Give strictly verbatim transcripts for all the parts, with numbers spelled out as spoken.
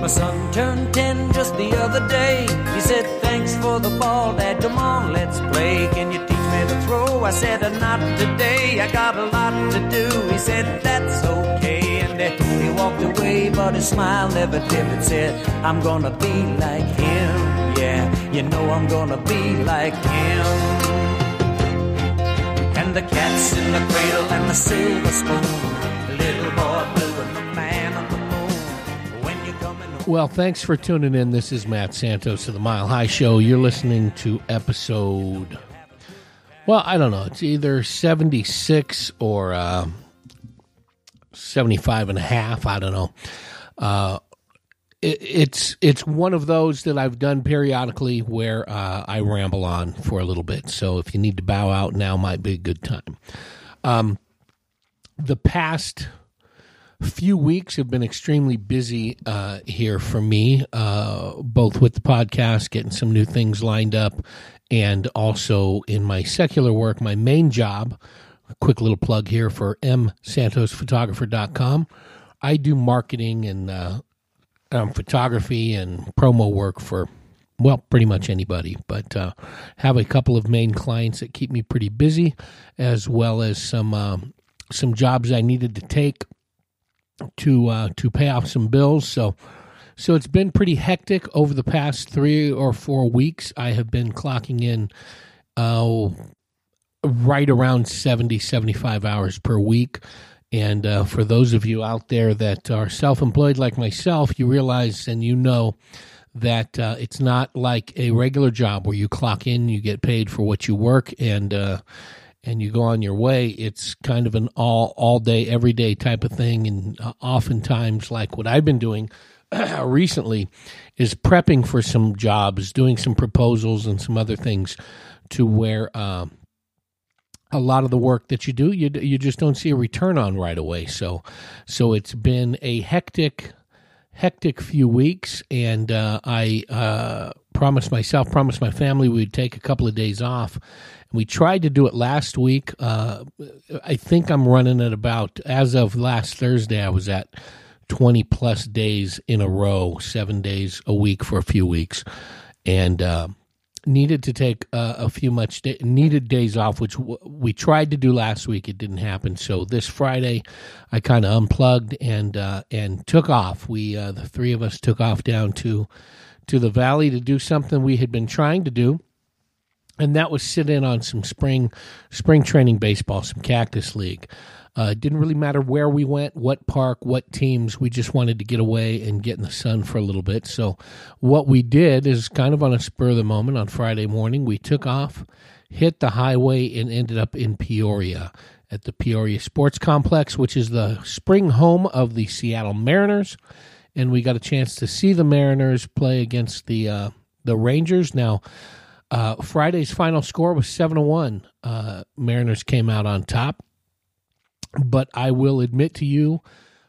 My son turned ten just the other day. He said, thanks for the ball, Dad, come on, let's play. Can you teach me to throw? I said, not today, I got a lot to do. He said, that's okay, and uh, he walked away, but his smile never dimmed. Said, I'm gonna be like him, yeah, you know I'm gonna be like him. And the cat's in the cradle and the silver spoon, little boy blue and the man on the moon. When you're coming home. Well, thanks for tuning in. This is Matt Santos of the Mile High Show. You're listening to episode, well, I don't know. It's either seventy-six or uh, seventy-five and a half. I don't know. Uh, it, it's it's one of those that I've done periodically where uh, I ramble on for a little bit. So if you need to bow out, now might be a good time. Um, the past few weeks have been extremely busy uh, here for me, uh, both with the podcast, getting some new things lined up, and also in my secular work, my main job. A quick little plug here for m santos photographer dot com. I do marketing and uh, um, photography and promo work for, well, pretty much anybody, but uh, have a couple of main clients that keep me pretty busy, as well as some uh, some jobs I needed to take to uh, to pay off some bills. So so it's been pretty hectic over the past three or four weeks. I have been clocking in uh, right around seventy, seventy-five hours per week. And uh, for those of you out there that are self-employed like myself, you realize and you know that uh, it's not like a regular job where you clock in, you get paid for what you work, and uh, and you go on your way. It's kind of an all all day, every day type of thing. And uh, oftentimes, like what I've been doing recently, is prepping for some jobs, doing some proposals and some other things, to where uh, a lot of the work that you do, you you just don't see a return on right away. So so it's been a hectic, hectic few weeks, and uh, I uh, promised myself, promised my family we'd take a couple of days off. We tried to do it last week. Uh, I think I'm running at about, as of last Thursday, I was at twenty plus days in a row, seven days a week for a few weeks, and uh, needed to take uh, a few much da- needed days off, which w- we tried to do last week. It didn't happen. So this Friday, I kind of unplugged and uh, and took off. We uh, the three of us took off down to to the valley to do something we had been trying to do. And that was sit in on some spring spring training baseball, some Cactus League. Uh, it didn't really matter where we went, what park, what teams. We just wanted to get away and get in the sun for a little bit. So what we did is kind of on a spur of the moment on Friday morning, we took off, hit the highway, and ended up in Peoria at the Peoria Sports Complex, which is the spring home of the Seattle Mariners. And we got a chance to see the Mariners play against the uh, the Rangers. Now, Uh, Friday's final score was seven to one. Uh, Mariners came out on top. But I will admit to you,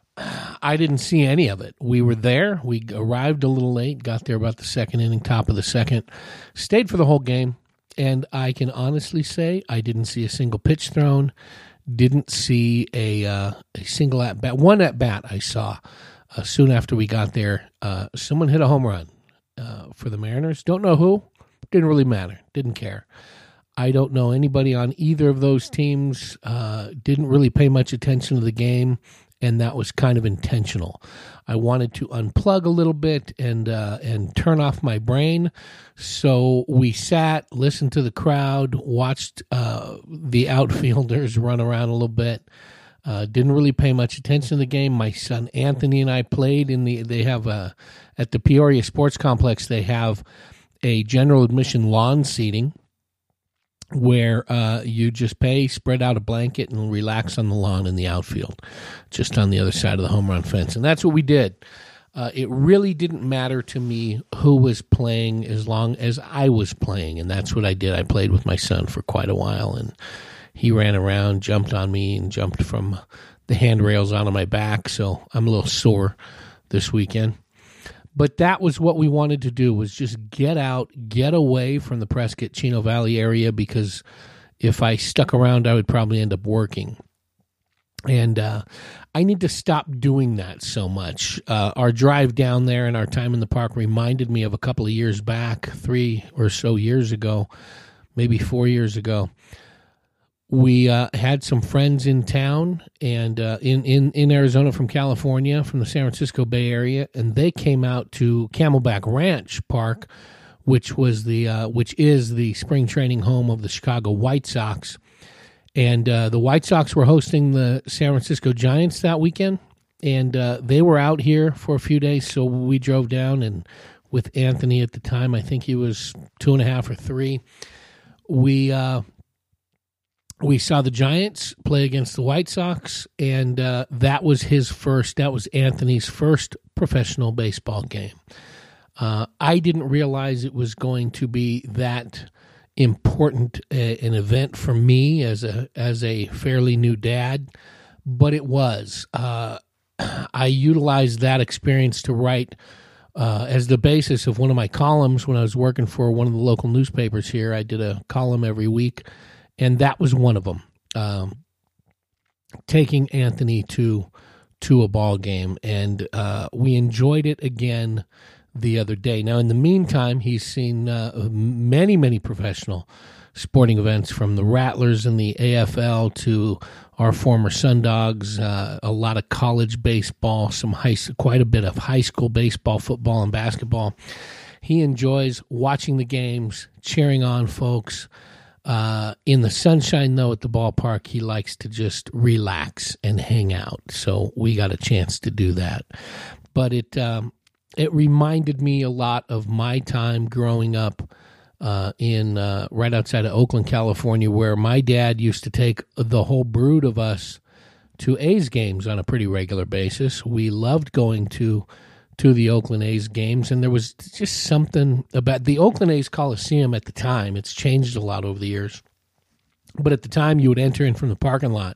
I didn't see any of it. We were there. We arrived a little late, got there about the second inning, top of the second, stayed for the whole game. And I can honestly say I didn't see a single pitch thrown, didn't see a, uh, a single at-bat. One at-bat I saw uh, soon after we got there. Uh, someone hit a home run uh, for the Mariners. Don't know who. Didn't really matter. Didn't care. I don't know anybody on either of those teams. Uh, didn't really pay much attention to the game, and that was kind of intentional. I wanted to unplug a little bit and uh, and turn off my brain. So we sat, listened to the crowd, watched uh, the outfielders run around a little bit. Uh, didn't really pay much attention to the game. My son Anthony and I played in the. They have a at the Peoria Sports Complex. They have a general admission lawn seating where uh, you just pay, spread out a blanket, and relax on the lawn in the outfield, just on the other side of the home run fence. And that's what we did. Uh, it really didn't matter to me who was playing as long as I was playing, and that's what I did. I played with my son for quite a while, and he ran around, jumped on me, and jumped from the handrails onto my back, so I'm a little sore this weekend. But that was what we wanted to do, was just get out, get away from the Prescott-Chino Valley area, because if I stuck around, I would probably end up working. And uh, I need to stop doing that so much. Uh, our drive down there and our time in the park reminded me of a couple of years back, three or so years ago, maybe four years ago. We uh, had some friends in town and uh, in, in, in Arizona from California, from the San Francisco Bay Area, and they came out to Camelback Ranch Park, which was the uh, which is the spring training home of the Chicago White Sox. And uh, the White Sox were hosting the San Francisco Giants that weekend, and uh, they were out here for a few days, so we drove down, and with Anthony at the time, I think he was two and a half or three, we... Uh, We saw the Giants play against the White Sox, and uh, that was his first, that was Anthony's first professional baseball game. Uh, I didn't realize it was going to be that important a, an event for me as a as a fairly new dad, but it was. Uh, I utilized that experience to write uh, as the basis of one of my columns when I was working for one of the local newspapers here. I did a column every week. And that was one of them, um, taking Anthony to to a ball game, and uh, we enjoyed it again the other day. Now, in the meantime, he's seen uh, many, many professional sporting events, from the Rattlers in the A F L to our former Sundogs, uh, a lot of college baseball, some high, quite a bit of high school baseball, football, and basketball. He enjoys watching the games, cheering on folks. Uh, in the sunshine, though, at the ballpark, he likes to just relax and hang out. So we got a chance to do that. But it um, it reminded me a lot of my time growing up uh, in uh, right outside of Oakland, California, where my dad used to take the whole brood of us to A's games on a pretty regular basis. We loved going to to the Oakland A's games, and there was just something about the Oakland A's Coliseum at the time. It's changed a lot over the years, but at the time you would enter in from the parking lot,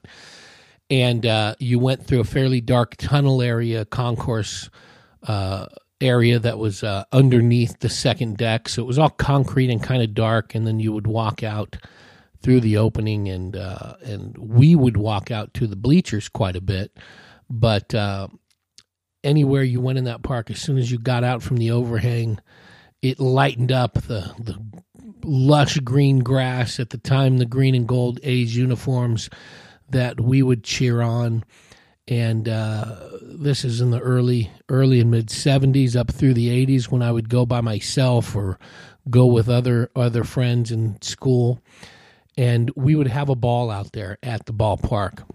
and uh, you went through a fairly dark tunnel area, concourse uh, area that was uh, underneath the second deck, so it was all concrete and kind of dark, and then you would walk out through the opening, and uh, and we would walk out to the bleachers quite a bit, but uh, anywhere you went in that park, as soon as you got out from the overhang, it lightened up the, the lush green grass, at the time the green and gold A's uniforms that we would cheer on. And uh, this is in the early early and mid-seventies, up through the eighties, when I would go by myself or go with other other friends in school. And we would have a ball out there at the ballpark.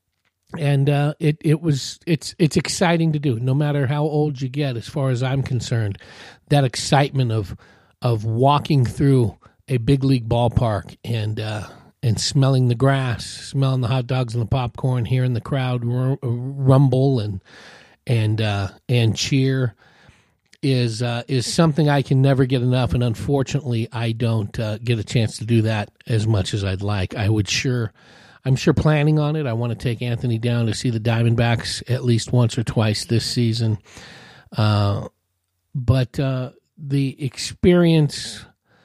And uh, it it was it's it's exciting to do, no matter how old you get. As far as I'm concerned, that excitement of of walking through a big league ballpark and uh, and smelling the grass, smelling the hot dogs and the popcorn, hearing the crowd r- rumble and and uh, and cheer is uh, is something I can never get enough. And unfortunately, I don't uh, get a chance to do that as much as I'd like. I would sure. I'm sure planning on it. I want to take Anthony down to see the Diamondbacks at least once or twice this season. Uh, but uh, the experience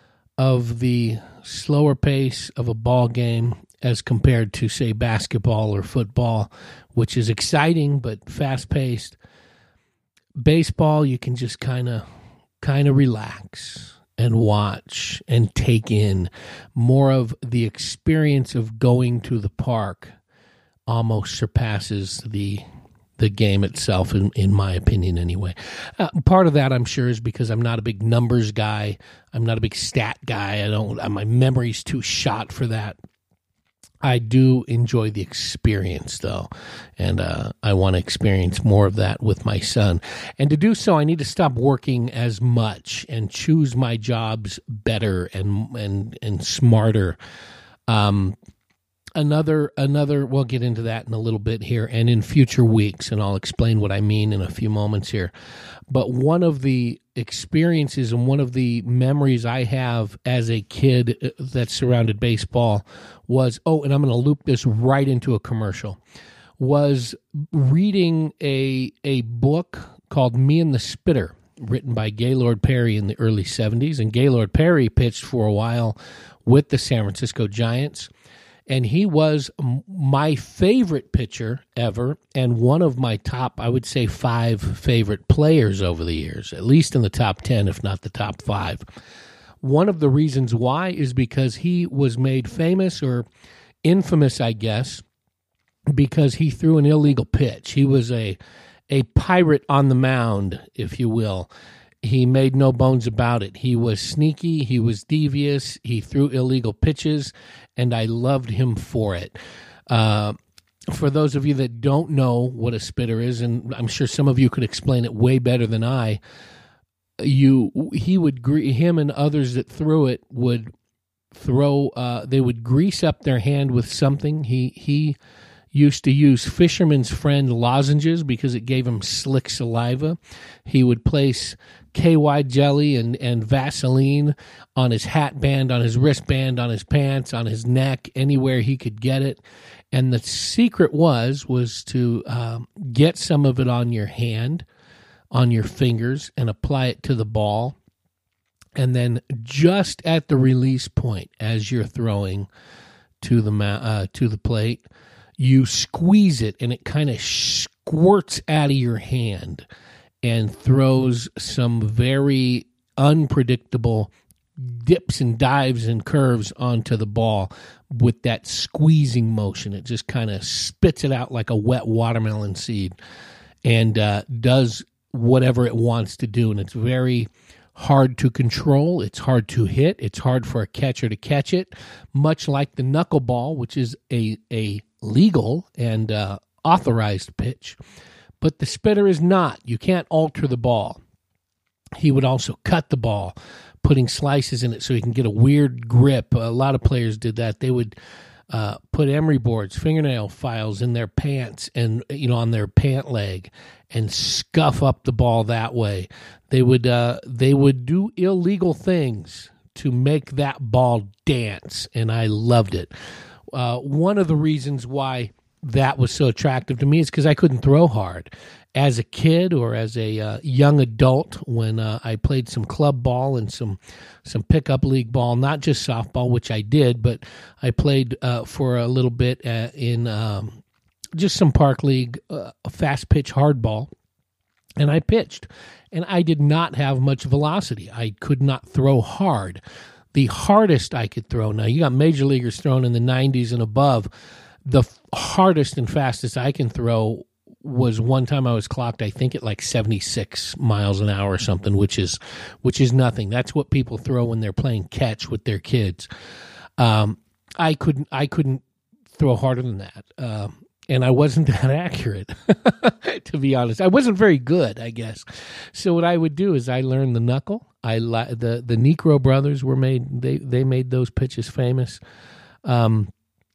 of the slower pace of a ball game as compared to, say, basketball or football, which is exciting but fast-paced, baseball, you can just kind of kind of relax and watch and take in. More of the experience of going to the park almost surpasses the the game itself, in, in my opinion anyway. Uh, part of that, I'm sure, is because I'm not a big numbers guy. I'm not a big stat guy. I don't. My memory's too shot for that. I do enjoy the experience, though, and uh, I want to experience more of that with my son. And to do so, I need to stop working as much and choose my jobs better and and and smarter. Um, another another. We'll get into that in a little bit here, and in future weeks, and I'll explain what I mean in a few moments here. But one of the experiences and one of the memories I have as a kid that surrounded baseball was, oh, and I'm going to loop this right into a commercial, was reading a a book called Me and the Spitter, written by Gaylord Perry in the early seventies. And Gaylord Perry pitched for a while with the San Francisco Giants. And he was m- my favorite pitcher ever, and one of my top, I would say, five favorite players over the years, at least in the top ten, if not the top five. One of the reasons why is because he was made famous, or infamous, I guess, because he threw an illegal pitch. He was a a pirate on the mound, if you will. He made no bones about it. He was sneaky. He was devious. He threw illegal pitches, and I loved him for it. Uh, for those of you that don't know what a spitter is, and I'm sure some of you could explain it way better than I, you he would gre- him and others that threw it would throw. Uh, they would grease up their hand with something. He he. used to use Fisherman's Friend lozenges because it gave him slick saliva. He would place K Y jelly and, and Vaseline on his hat band, on his wristband, on his pants, on his neck, anywhere he could get it. And the secret was, was to um, get some of it on your hand, on your fingers, and apply it to the ball. And then just at the release point, as you're throwing to the uh, to the plate, you squeeze it, and it kind of squirts out of your hand and throws some very unpredictable dips and dives and curves onto the ball with that squeezing motion. It just kind of spits it out like a wet watermelon seed and uh, does whatever it wants to do. And it's very hard to control. It's hard to hit. It's hard for a catcher to catch it, much like the knuckleball, which is a a legal and uh, authorized pitch. But the spitter is not. You can't alter the ball. He would also cut the ball, putting slices in it so he can get a weird grip. A lot of players did that. They would uh, put emery boards, fingernail files in their pants and, you know, on their pant leg and scuff up the ball that way. They would uh, they would do illegal things to make that ball dance, and I loved it. Uh, one of the reasons why that was so attractive to me is because I couldn't throw hard. As a kid or as a uh, young adult, when uh, I played some club ball and some some pickup league ball, not just softball, which I did, but I played uh, for a little bit uh, in um, just some park league, uh, fast pitch hardball, and I pitched. And I did not have much velocity. I could not throw hard. The hardest I could throw, now you got major leaguers throwing in the nineties and above, the f- hardest and fastest I can throw was one time I was clocked, I think, at like seventy-six miles an hour or something, which is which is nothing. That's what people throw when they're playing catch with their kids. Um, I couldn't I couldn't throw harder than that, uh, and I wasn't that accurate, to be honest. I wasn't very good, I guess. So what I would do is I learned the knuckle. I the the Necro brothers were made they they made those pitches famous. Um,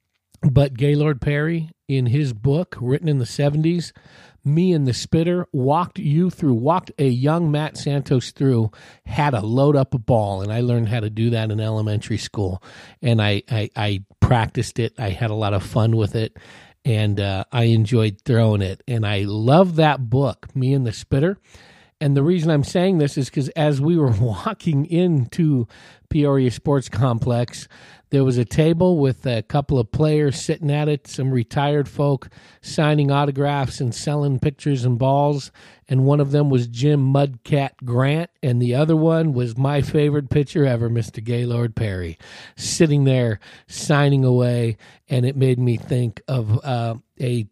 but Gaylord Perry, in his book written in the seventies, Me and the Spitter, walked you through, walked a young Matt Santos through how to load up a ball, and I learned how to do that in elementary school, and I I, I practiced it. I had a lot of fun with it, and uh, I enjoyed throwing it, and I love that book, Me and the Spitter. And the reason I'm saying this is because as we were walking into Peoria Sports Complex, there was a table with a couple of players sitting at it, some retired folk signing autographs and selling pictures and balls. And one of them was Jim Mudcat Grant, and the other one was my favorite pitcher ever, Mister Gaylord Perry, sitting there signing away. And it made me think of uh, a,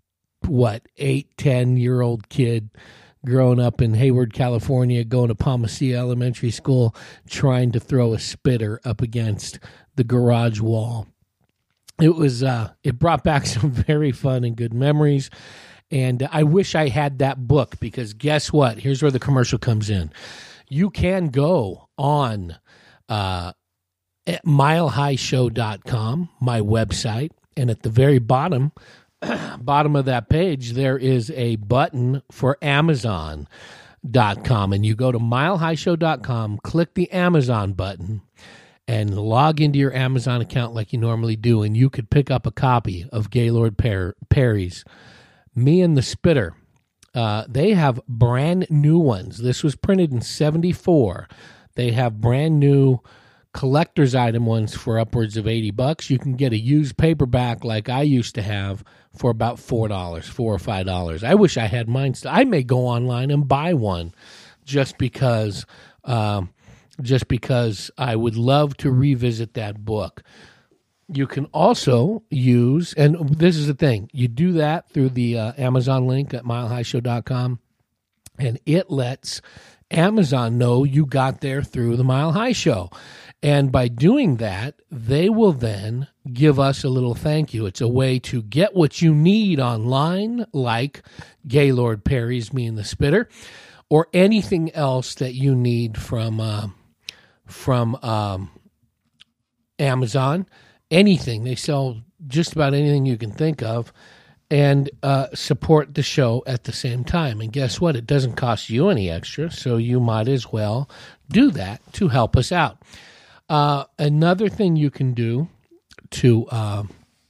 what, eight, ten-year-old kid growing up in Hayward, California, going to Palmacia Elementary School, trying to throw a spitter up against the garage wall. It was, uh, it brought back some very fun and good memories, and I wish I had that book, because guess what? Here's where the commercial comes in. You can go on uh, at mile high show dot com, my website, and at the very bottom, bottom of that page, there is a button for amazon dot com, and you go to mile high show dot com, click the Amazon button, and log into your Amazon account like you normally do, and you could pick up a copy of Gaylord Per- Perry's Me and the Spitter. Uh, they have brand new ones. This was printed in seventy-four. They have brand new collector's item ones for upwards of eighty bucks. You can get a used paperback like I used to have for about four dollars, four or five dollars. I wish I had mine. St- I may go online and buy one just because, um, just because I would love to revisit that book. You can also use, and this is the thing, you do that through the uh, Amazon link at mile high show dot com, and it lets Amazon know you got there through the Mile High Show. And by doing that, they will then give us a little thank you. It's a way to get what you need online, like Gaylord Perry's Me and the Spitter, or anything else that you need from uh, from um, Amazon. Anything. They sell just about anything you can think of, and uh, support the show at the same time. And guess what? It doesn't cost you any extra, so you might as well do that to help us out. Uh, another thing you can do to uh,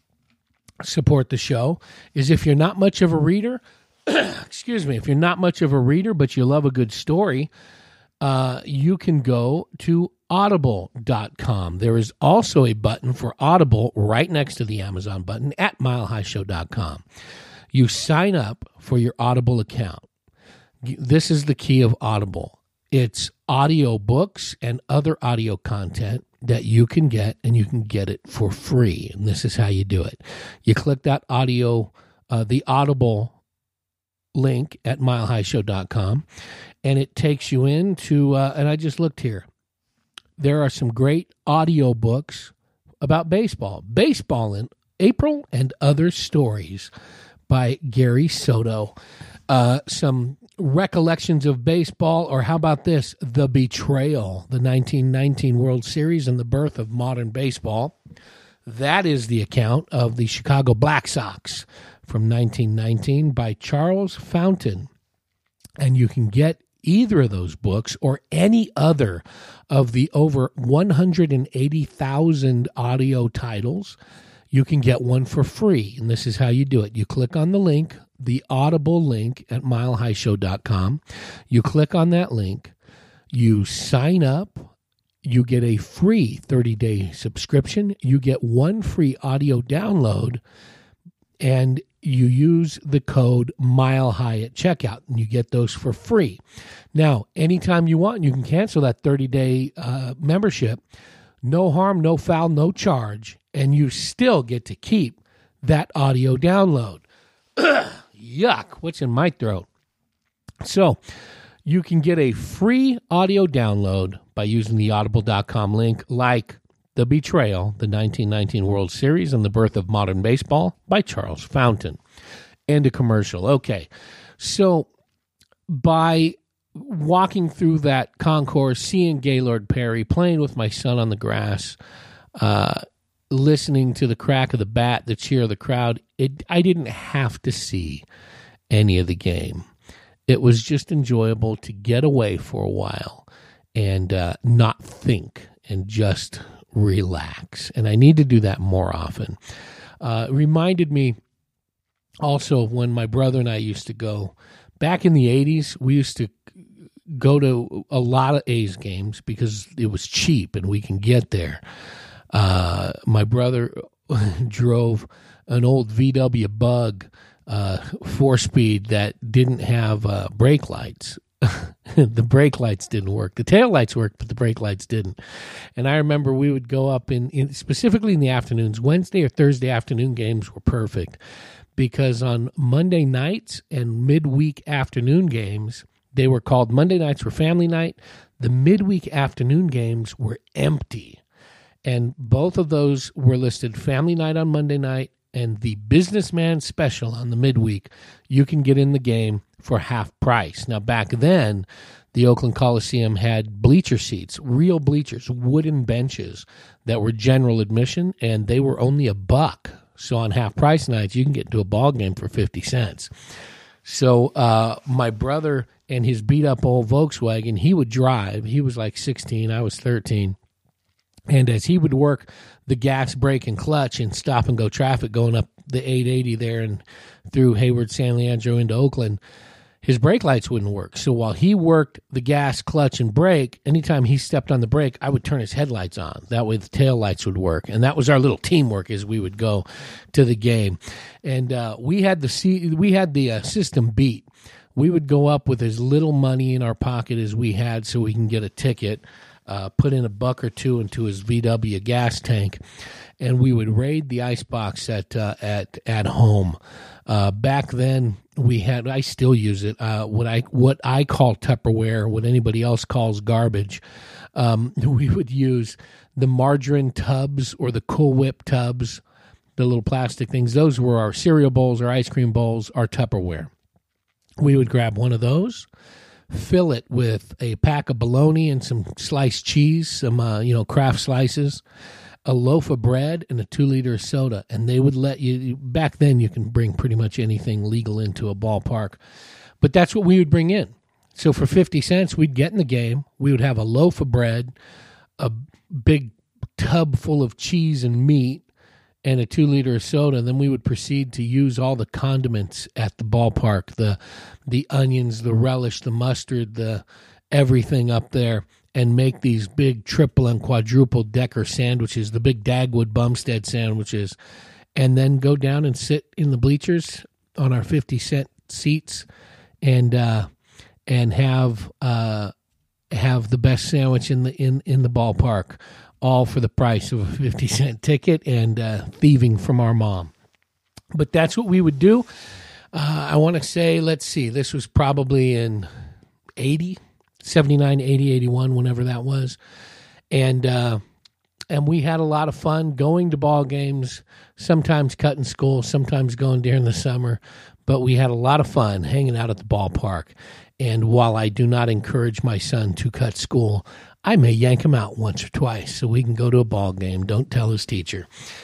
support the show is if you're not much of a reader, excuse me, if you're not much of a reader but you love a good story, uh, you can go to audible dot com. There is also a button for Audible right next to the Amazon button at mile high show dot com. You sign up for your Audible account. This is the key of Audible. It's audio books and other audio content that you can get, and you can get it for free. And this is how you do it. You click that audio, uh, the Audible link at mile high show dot com, and it takes you into, uh, and I just looked here. There are some great audio books about baseball. Baseball in April and Other Stories by Gary Soto. Uh, some recollections of baseball, or how about this? The Betrayal, the nineteen nineteen World Series and the Birth of Modern Baseball. That is the account of the Chicago Black Sox from nineteen nineteen by Charles Fountain. And you can get either of those books or any other of the over one hundred eighty thousand audio titles. You can get one for free, and this is how you do it. You click on the link, the Audible link at mile high show dot com. You click on that link, you sign up, you get a free thirty-day subscription, you get one free audio download, and you use the code MILEHIGH at checkout, and you get those for free. Now, anytime you want, you can cancel that thirty-day uh, membership. No harm, no foul, no charge, and you still get to keep that audio download. Yuck, what's in my throat? So, you can get a free audio download by using the audible dot com link, like The Betrayal, the nineteen nineteen World Series and the Birth of Modern Baseball by Charles Fountain. And a commercial. Okay, so by walking through that concourse, seeing Gaylord Perry, playing with my son on the grass, uh, listening to the crack of the bat, the cheer of the crowd, it, I didn't have to see any of the game. It was just enjoyable to get away for a while and uh, not think and just relax. And I need to do that more often. Uh, it reminded me also of when my brother and I used to go. Back in the eighties, we used to go to a lot of A's games because it was cheap and we can get there. Uh, my brother drove an old V W Bug uh, four-speed that didn't have uh, brake lights. The brake lights didn't work. The tail lights worked, but the brake lights didn't. And I remember we would go up in, in specifically in the afternoons. Wednesday or Thursday afternoon games were perfect because on Monday nights and midweek afternoon games, they were called Monday nights were family night. The midweek afternoon games were empty. And both of those were listed family night on Monday night and the businessman special on the midweek. You can get in the game for half price. Now, back then, the Oakland Coliseum had bleacher seats, real bleachers, wooden benches that were general admission, and they were only a buck. So on half price nights, you can get into a ball game for fifty cents. So uh, my brother and his beat-up old Volkswagen, he would drive. He was like sixteen, I was thirteen. And as he would work the gas, brake, and clutch and stop-and-go traffic going up the eight eighty there and through Hayward, San Leandro into Oakland, his brake lights wouldn't work. So while he worked the gas, clutch, and brake, anytime he stepped on the brake, I would turn his headlights on. That way the tail lights would work. And that was our little teamwork as we would go to the game. And uh, we had the we had the uh, system beat. We would go up with as little money in our pocket as we had so we can get a ticket, uh, put in a buck or two into his V W gas tank, and we would raid the icebox at uh, at at home. Uh, back then, we had. I still use it. Uh, what I what I call Tupperware, what anybody else calls garbage. Um, we would use the margarine tubs or the Cool Whip tubs, the little plastic things. Those were our cereal bowls, our ice cream bowls, our Tupperware. We would grab one of those, fill it with a pack of bologna and some sliced cheese, some uh, you know Kraft slices, a loaf of bread, and a two-liter soda. And they would let you, back then you can bring pretty much anything legal into a ballpark. But that's what we would bring in. So for fifty cents, we'd get in the game. We would have a loaf of bread, a big tub full of cheese and meat, and a two-liter of soda. Then we would proceed to use all the condiments at the ballpark, the the onions, the relish, the mustard, the everything up there, and make these big triple and quadruple decker sandwiches, the big Dagwood Bumstead sandwiches, and then go down and sit in the bleachers on our fifty cent seats and uh, and have uh, have the best sandwich in the in, in the ballpark, all for the price of a fifty cent ticket and uh, thieving from our mom. But that's what we would do. Uh, I want to say, let's see, this was probably in eighty, seventy-nine, eighty, eighty-one, whenever that was. And uh, and we had a lot of fun going to ball games, sometimes cutting school, sometimes going during the summer. But we had a lot of fun hanging out at the ballpark. And while I do not encourage my son to cut school, I may yank him out once or twice so we can go to a ball game. Don't tell his teacher.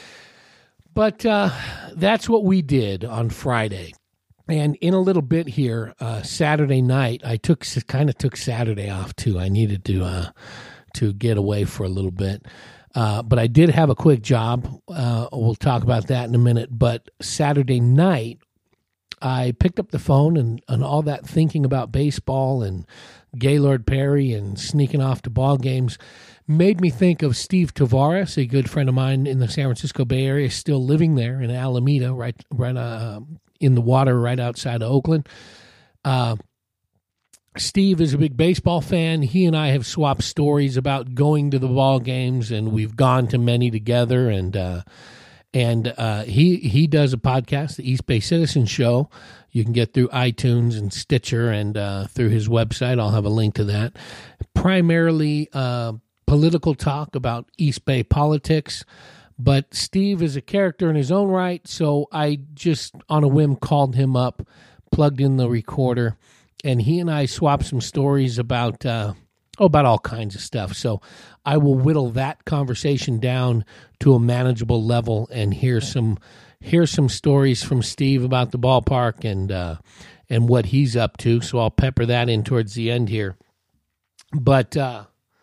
But uh, that's what we did on Friday. And in a little bit here, uh, Saturday night, I took kind of took Saturday off too. I needed to uh, to get away for a little bit. Uh, but I did have a quick job. Uh, we'll talk about that in a minute. But Saturday night, I picked up the phone and, and all that thinking about baseball and Gaylord Perry and sneaking off to ball games made me think of Steve Tavares, a good friend of mine in the San Francisco Bay Area, still living there in Alameda, right, right uh, in the water right outside of Oakland. Uh, Steve is a big baseball fan. He and I have swapped stories about going to the ball games, and we've gone to many together. And uh, and uh, he he does a podcast, the East Bay Citizen Show. You can get through iTunes and Stitcher and uh, through his website. I'll have a link to that. Primarily uh, political talk about East Bay politics. But Steve is a character in his own right, so I just, on a whim, called him up, plugged in the recorder, and he and I swapped some stories about uh, oh, about all kinds of stuff. So I will whittle that conversation down to a manageable level and hear some hear some stories from Steve about the ballpark and uh, and what he's up to. So I'll pepper that in towards the end here. But uh,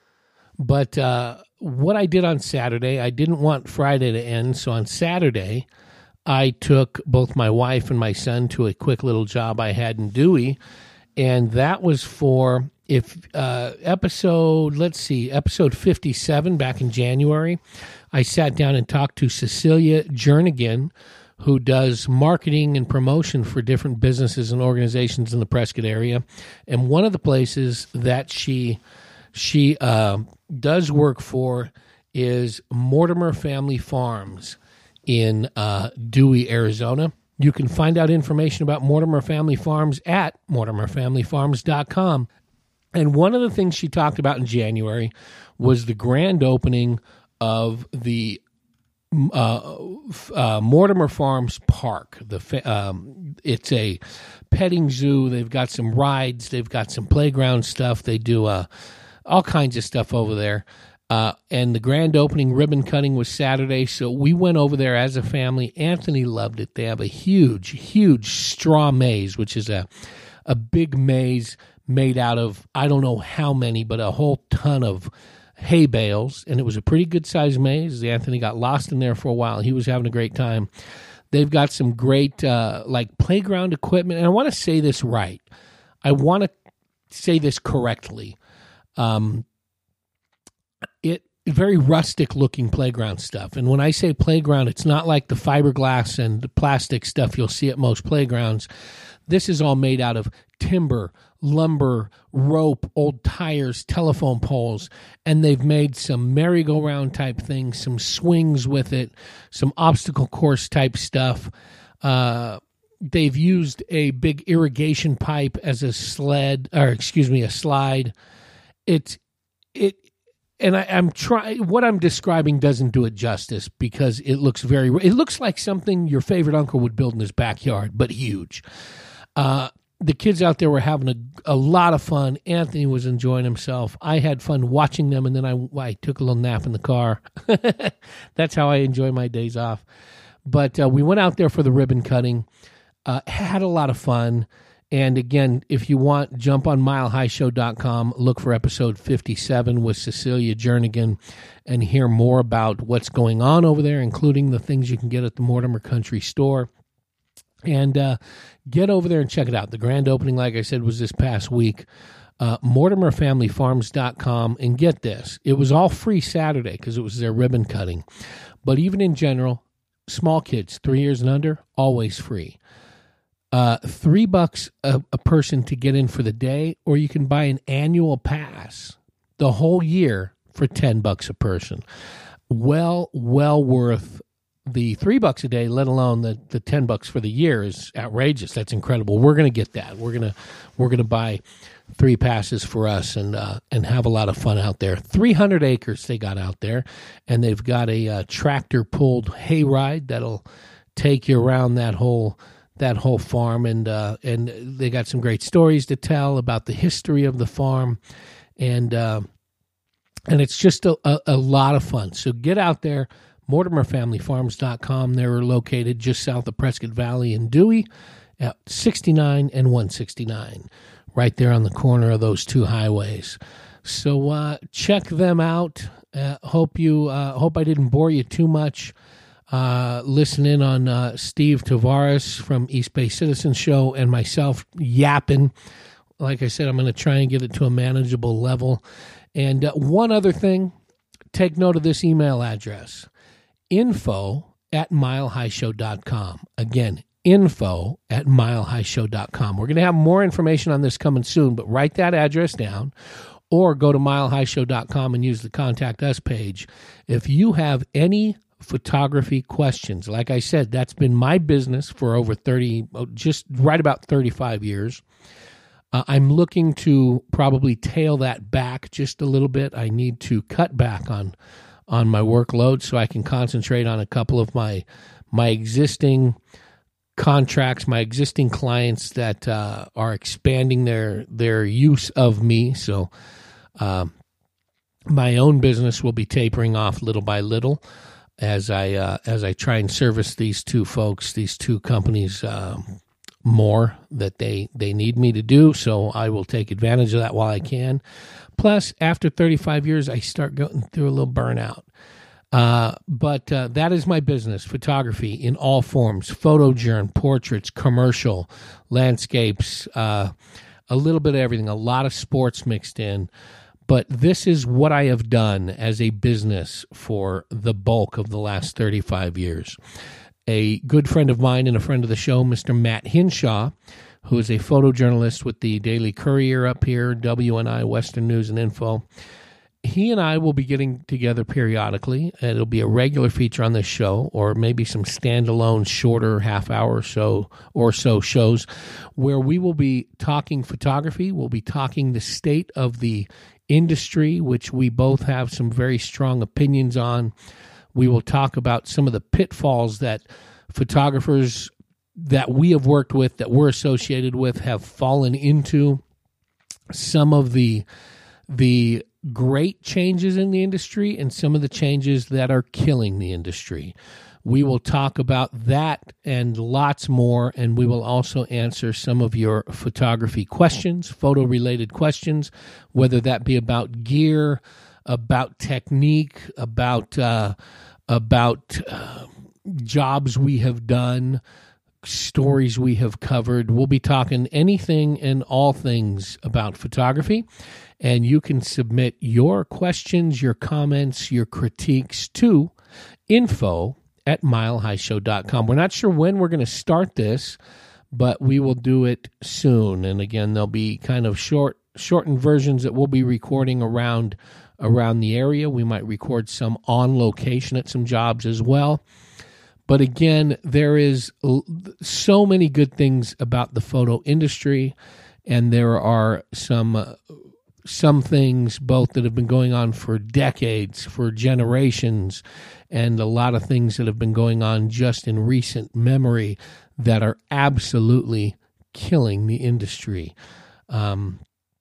but. Uh, What I did on Saturday, I didn't want Friday to end, so on Saturday, I took both my wife and my son to a quick little job I had in Dewey, and that was for, if uh, episode, let's see, episode fifty-seven back in January, I sat down and talked to Cecilia Jernigan, who does marketing and promotion for different businesses and organizations in the Prescott area, and one of the places that she... She uh, does work for is Mortimer Family Farms in uh, Dewey, Arizona. You can find out information about Mortimer Family Farms at mortimer family farms dot com. And one of the things she talked about in January was the grand opening of the uh, uh, Mortimer Farms Park. The um, it's a petting zoo. They've got some rides. They've got some playground stuff. They do a all kinds of stuff over there. Uh, and the grand opening ribbon cutting was Saturday, so we went over there as a family. Anthony loved it. They have a huge, huge straw maze, which is a, a big maze made out of, I don't know how many, but a whole ton of hay bales. And it was a pretty good-sized maze. Anthony got lost in there for a while. He was having a great time. They've got some great, uh, like, playground equipment. And I want to say this right. I want to say this correctly. Um, it very rustic looking playground stuff. And when I say playground, it's not like the fiberglass and the plastic stuff you'll see at most playgrounds. This is all made out of timber, lumber, rope, old tires, telephone poles, and they've made some merry-go-round type things, some swings with it, some obstacle course type stuff. Uh, they've used a big irrigation pipe as a sled, or excuse me, a slide. It's it, and I, I'm trying. What I'm describing doesn't do it justice because it looks very. It looks like something your favorite uncle would build in his backyard, but huge. Uh, the kids out there were having a, a lot of fun. Anthony was enjoying himself. I had fun watching them, and then I, I took a little nap in the car. That's how I enjoy my days off. But uh, we went out there for the ribbon cutting, uh, had a lot of fun. And again, if you want, jump on mile high show dot com, look for episode fifty-seven with Cecilia Jernigan, and hear more about what's going on over there, including the things you can get at the Mortimer Country Store. And uh, get over there and check it out. The grand opening, like I said, was this past week. Uh, Mortimer Family Farms dot com. And get this, it was all free Saturday because it was their ribbon cutting. But even in general, small kids, three years and under, always free. Uh, three bucks a, a person to get in for the day, or you can buy an annual pass the whole year for ten bucks a person. Well, well worth the three bucks a day, let alone the, the ten bucks for the year is outrageous. That's incredible. We're going to get that. We're going to, we're going to buy three passes for us and, uh, and have a lot of fun out there. three hundred acres they got out there, and they've got a uh, tractor pulled hayride that'll take you around that whole, that whole farm. And, uh, and they got some great stories to tell about the history of the farm. And, uh, and it's just a, a, a lot of fun. So get out there. Mortimer Family Farms dot com. They're located just south of Prescott Valley in Dewey at sixty-nine and one sixty-nine, right there on the corner of those two highways. So uh, check them out. Uh, hope you uh, hope I didn't bore you too much. Uh, listen in on uh, Steve Tavares from East Bay Citizen Show and myself yapping. Like I said, I'm going to try and get it to a manageable level. And uh, one other thing, take note of this email address. Info at mile high show dot com. Again, info at mile high show dot com. We're going to have more information on this coming soon, but write that address down or go to mile high show dot com and use the Contact Us page. If you have any photography questions, like I said, that's been my business for over thirty, just right about thirty-five years. Uh, I'm looking to probably tail that back just a little bit. I need to cut back on on my workload so I can concentrate on a couple of my my existing contracts, my existing clients that uh, are expanding their their use of me. So uh, my own business will be tapering off little by little as I uh, as I try and service these two folks, these two companies uh, more that they, they need me to do. So I will take advantage of that while I can. Plus, after thirty-five years, I start going through a little burnout. Uh, but uh, that is my business, photography in all forms, photojourn, portraits, commercial, landscapes, uh, a little bit of everything, a lot of sports mixed in. But this is what I have done as a business for the bulk of the last thirty-five years. A good friend of mine and a friend of the show, Mister Matt Hinshaw, who is a photojournalist with the Daily Courier up here, W N I, Western News and Info. He and I will be getting together periodically, and it'll be a regular feature on this show, or maybe some standalone, shorter half-hour show or so shows, where we will be talking photography. We'll be talking the state of the industry, which we both have some very strong opinions on. We will talk about some of the pitfalls that photographers that we have worked with, that we're associated with, have fallen into. Some of the the great changes in the industry and some of the changes that are killing the industry. We will talk about that and lots more, and we will also answer some of your photography questions, photo-related questions, whether that be about gear, about technique, about uh, about uh, jobs we have done, stories we have covered. We'll be talking anything and all things about photography, and you can submit your questions, your comments, your critiques to info at mile high show dot com. We're not sure when we're going to start this, but we will do it soon. And again, there'll be kind of short, shortened versions that we'll be recording around around the area. We might record some on location at some jobs as well. But again, there is so many good things about the photo industry, and there are some uh, some things both that have been going on for decades, for generations, and a lot of things that have been going on just in recent memory that are absolutely killing the industry. Um,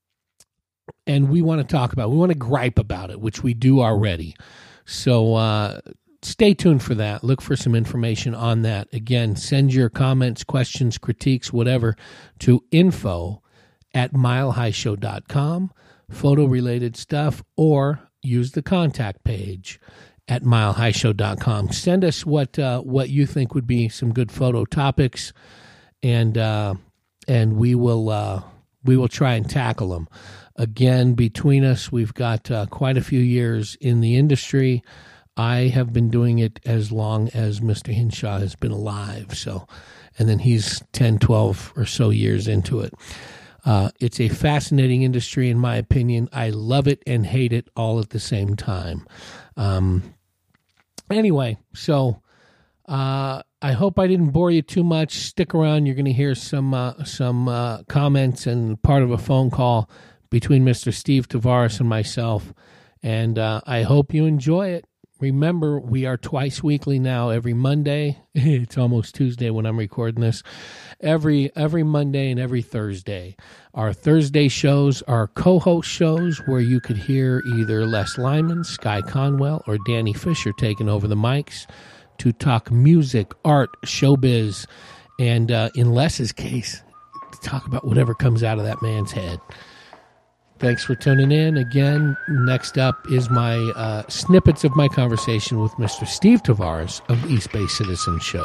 and we want to talk about, we want to gripe about it, which we do already. So uh, stay tuned for that. Look for some information on that. Again, send your comments, questions, critiques, whatever, to info at mile high show dot com, photo-related stuff, or use the contact page at mile high show dot com. Send us what uh, what you think would be some good photo topics, and uh, and we will uh, we will try and tackle them. Again, between us, we've got uh, quite a few years in the industry. I have been doing it as long as Mister Hinshaw has been alive. So, and then he's ten, twelve or so years into it. Uh, it's a fascinating industry, in my opinion. I love it and hate it all at the same time. Um, anyway, so uh, I hope I didn't bore you too much. Stick around. You're going to hear some uh, some uh, comments and part of a phone call between Mister Steve Tavares and myself. And uh, I hope you enjoy it. Remember, we are twice weekly now, every Monday. It's almost Tuesday when I'm recording this. Every every Monday and every Thursday. Our Thursday shows are co-host shows where you could hear either Les Lyman, Sky Conwell, or Danny Fisher taking over the mics to talk music, art, showbiz, and uh, in Les's case, to talk about whatever comes out of that man's head. Thanks for tuning in. Again, next up is my uh, snippets of my conversation with Mister Steve Tavares of the East Bay Citizen Show.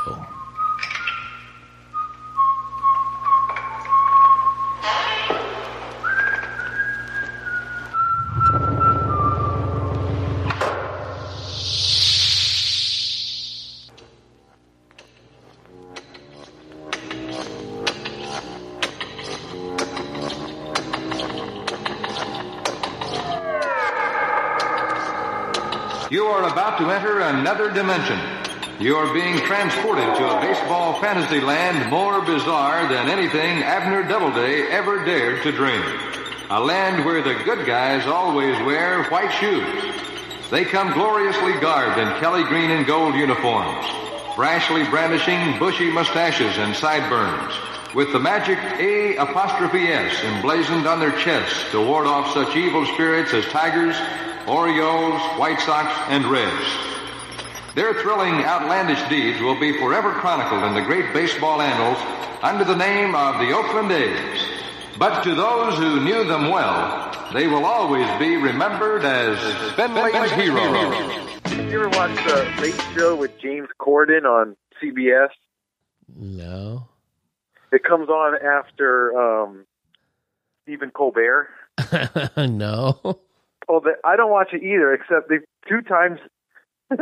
You are about to enter another dimension. You are being transported to a baseball fantasy land more bizarre than anything Abner Doubleday ever dared to dream. A land where the good guys always wear white shoes. They come gloriously garbed in Kelly green and gold uniforms, brashly brandishing bushy mustaches and sideburns, with the magic A apostrophe S emblazoned on their chests to ward off such evil spirits as tigers, Orioles, White Sox, and Reds. Their thrilling, outlandish deeds will be forever chronicled in the great baseball annals under the name of the Oakland A's. But to those who knew them well, they will always be remembered as Fenway's heroes. Did you ever watch the Late Show with James Corden on C B S? No. It comes on after um, Stephen Colbert. No. Oh, the, I don't watch it either, except they two times. but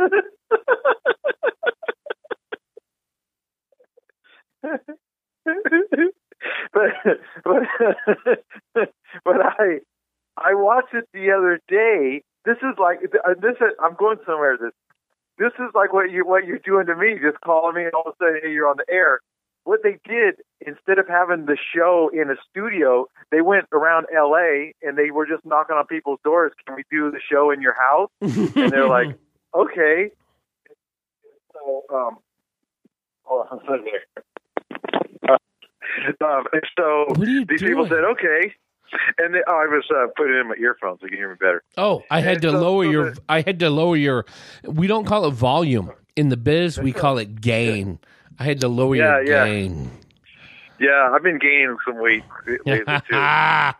but but I I watched it the other day. This is like this. Is, I'm going somewhere. This this is like what you what you're doing to me. Just calling me and all of a sudden hey, you're on the air. What they did, instead of having the show in a studio, they went around L A and they were just knocking on people's doors. Can we do the show in your house? And they're like, okay. So, um, hold on a second. Um, and so these doing? people said, okay. And they, oh, I was uh, putting it in my earphones so you can hear me better. Oh, I had and to so, lower so your. the, I had to lower your. We don't call it volume in the biz. We call it gain. I had to lower yeah, your yeah. gain. Yeah, I've been gaining some weight lately too. But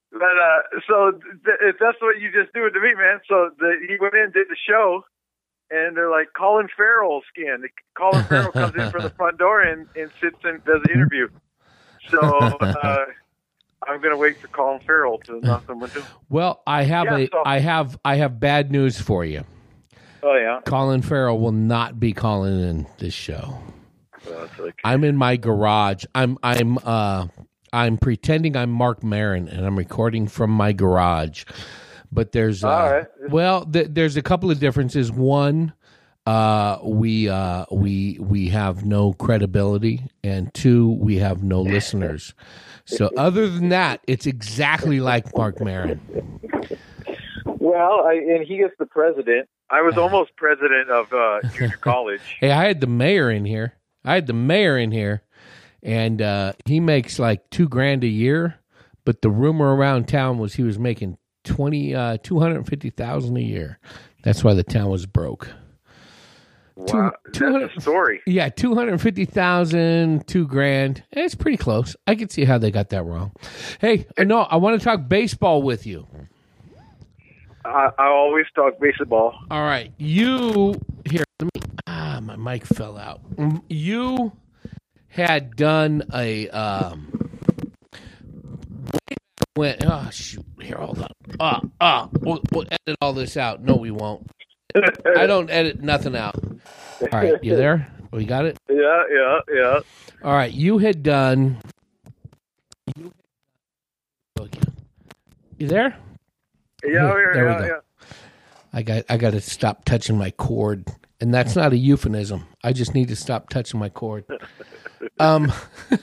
uh, so th- that's what you just do to me, man. So the, he went in, did the show, and they're like, Colin Farrell skin. Colin Farrell comes in from the front door and, and sits and does the interview. So uh, I'm going to wait for Colin Farrell to knock on the window. Well, I have Yeah, a, so- I have, I have bad news for you. Oh, yeah? Colin Farrell will not be calling in this show. Well, it's like, I'm in my garage. I'm, I'm, uh, I'm pretending I'm Mark Maron, and I'm recording from my garage. But there's, uh, All right. well, th- there's a couple of differences. One, uh, we, uh, we, we have no credibility, and two, we have no listeners. So other than that, it's exactly like Mark Maron. well, I, and he is the president. I was almost president of uh, junior college. Hey, I had the mayor in here. I had the mayor in here, and uh, he makes like two grand a year. But the rumor around town was he was making twenty, uh, two hundred fifty thousand a year. That's why the town was broke. Wow, two hundred that's a story. Yeah, two hundred fifty thousand, two grand. It's pretty close. I can see how they got that wrong. Hey, no, I want to talk baseball with you. I, I always talk baseball. All right, you here. Let me. Ah, my mic fell out. Mm, You had done a um. Went. Oh shoot! Here, hold on. Ah, ah. We'll, we'll edit all this out. No, we won't. I don't edit nothing out. All right, you there? We got it. Yeah, yeah, yeah. All right, you had done. You there? Yeah, Here, yeah, there we yeah, go. yeah. I got I got to stop touching my cord, and that's not a euphemism. I just need to stop touching my cord. Um,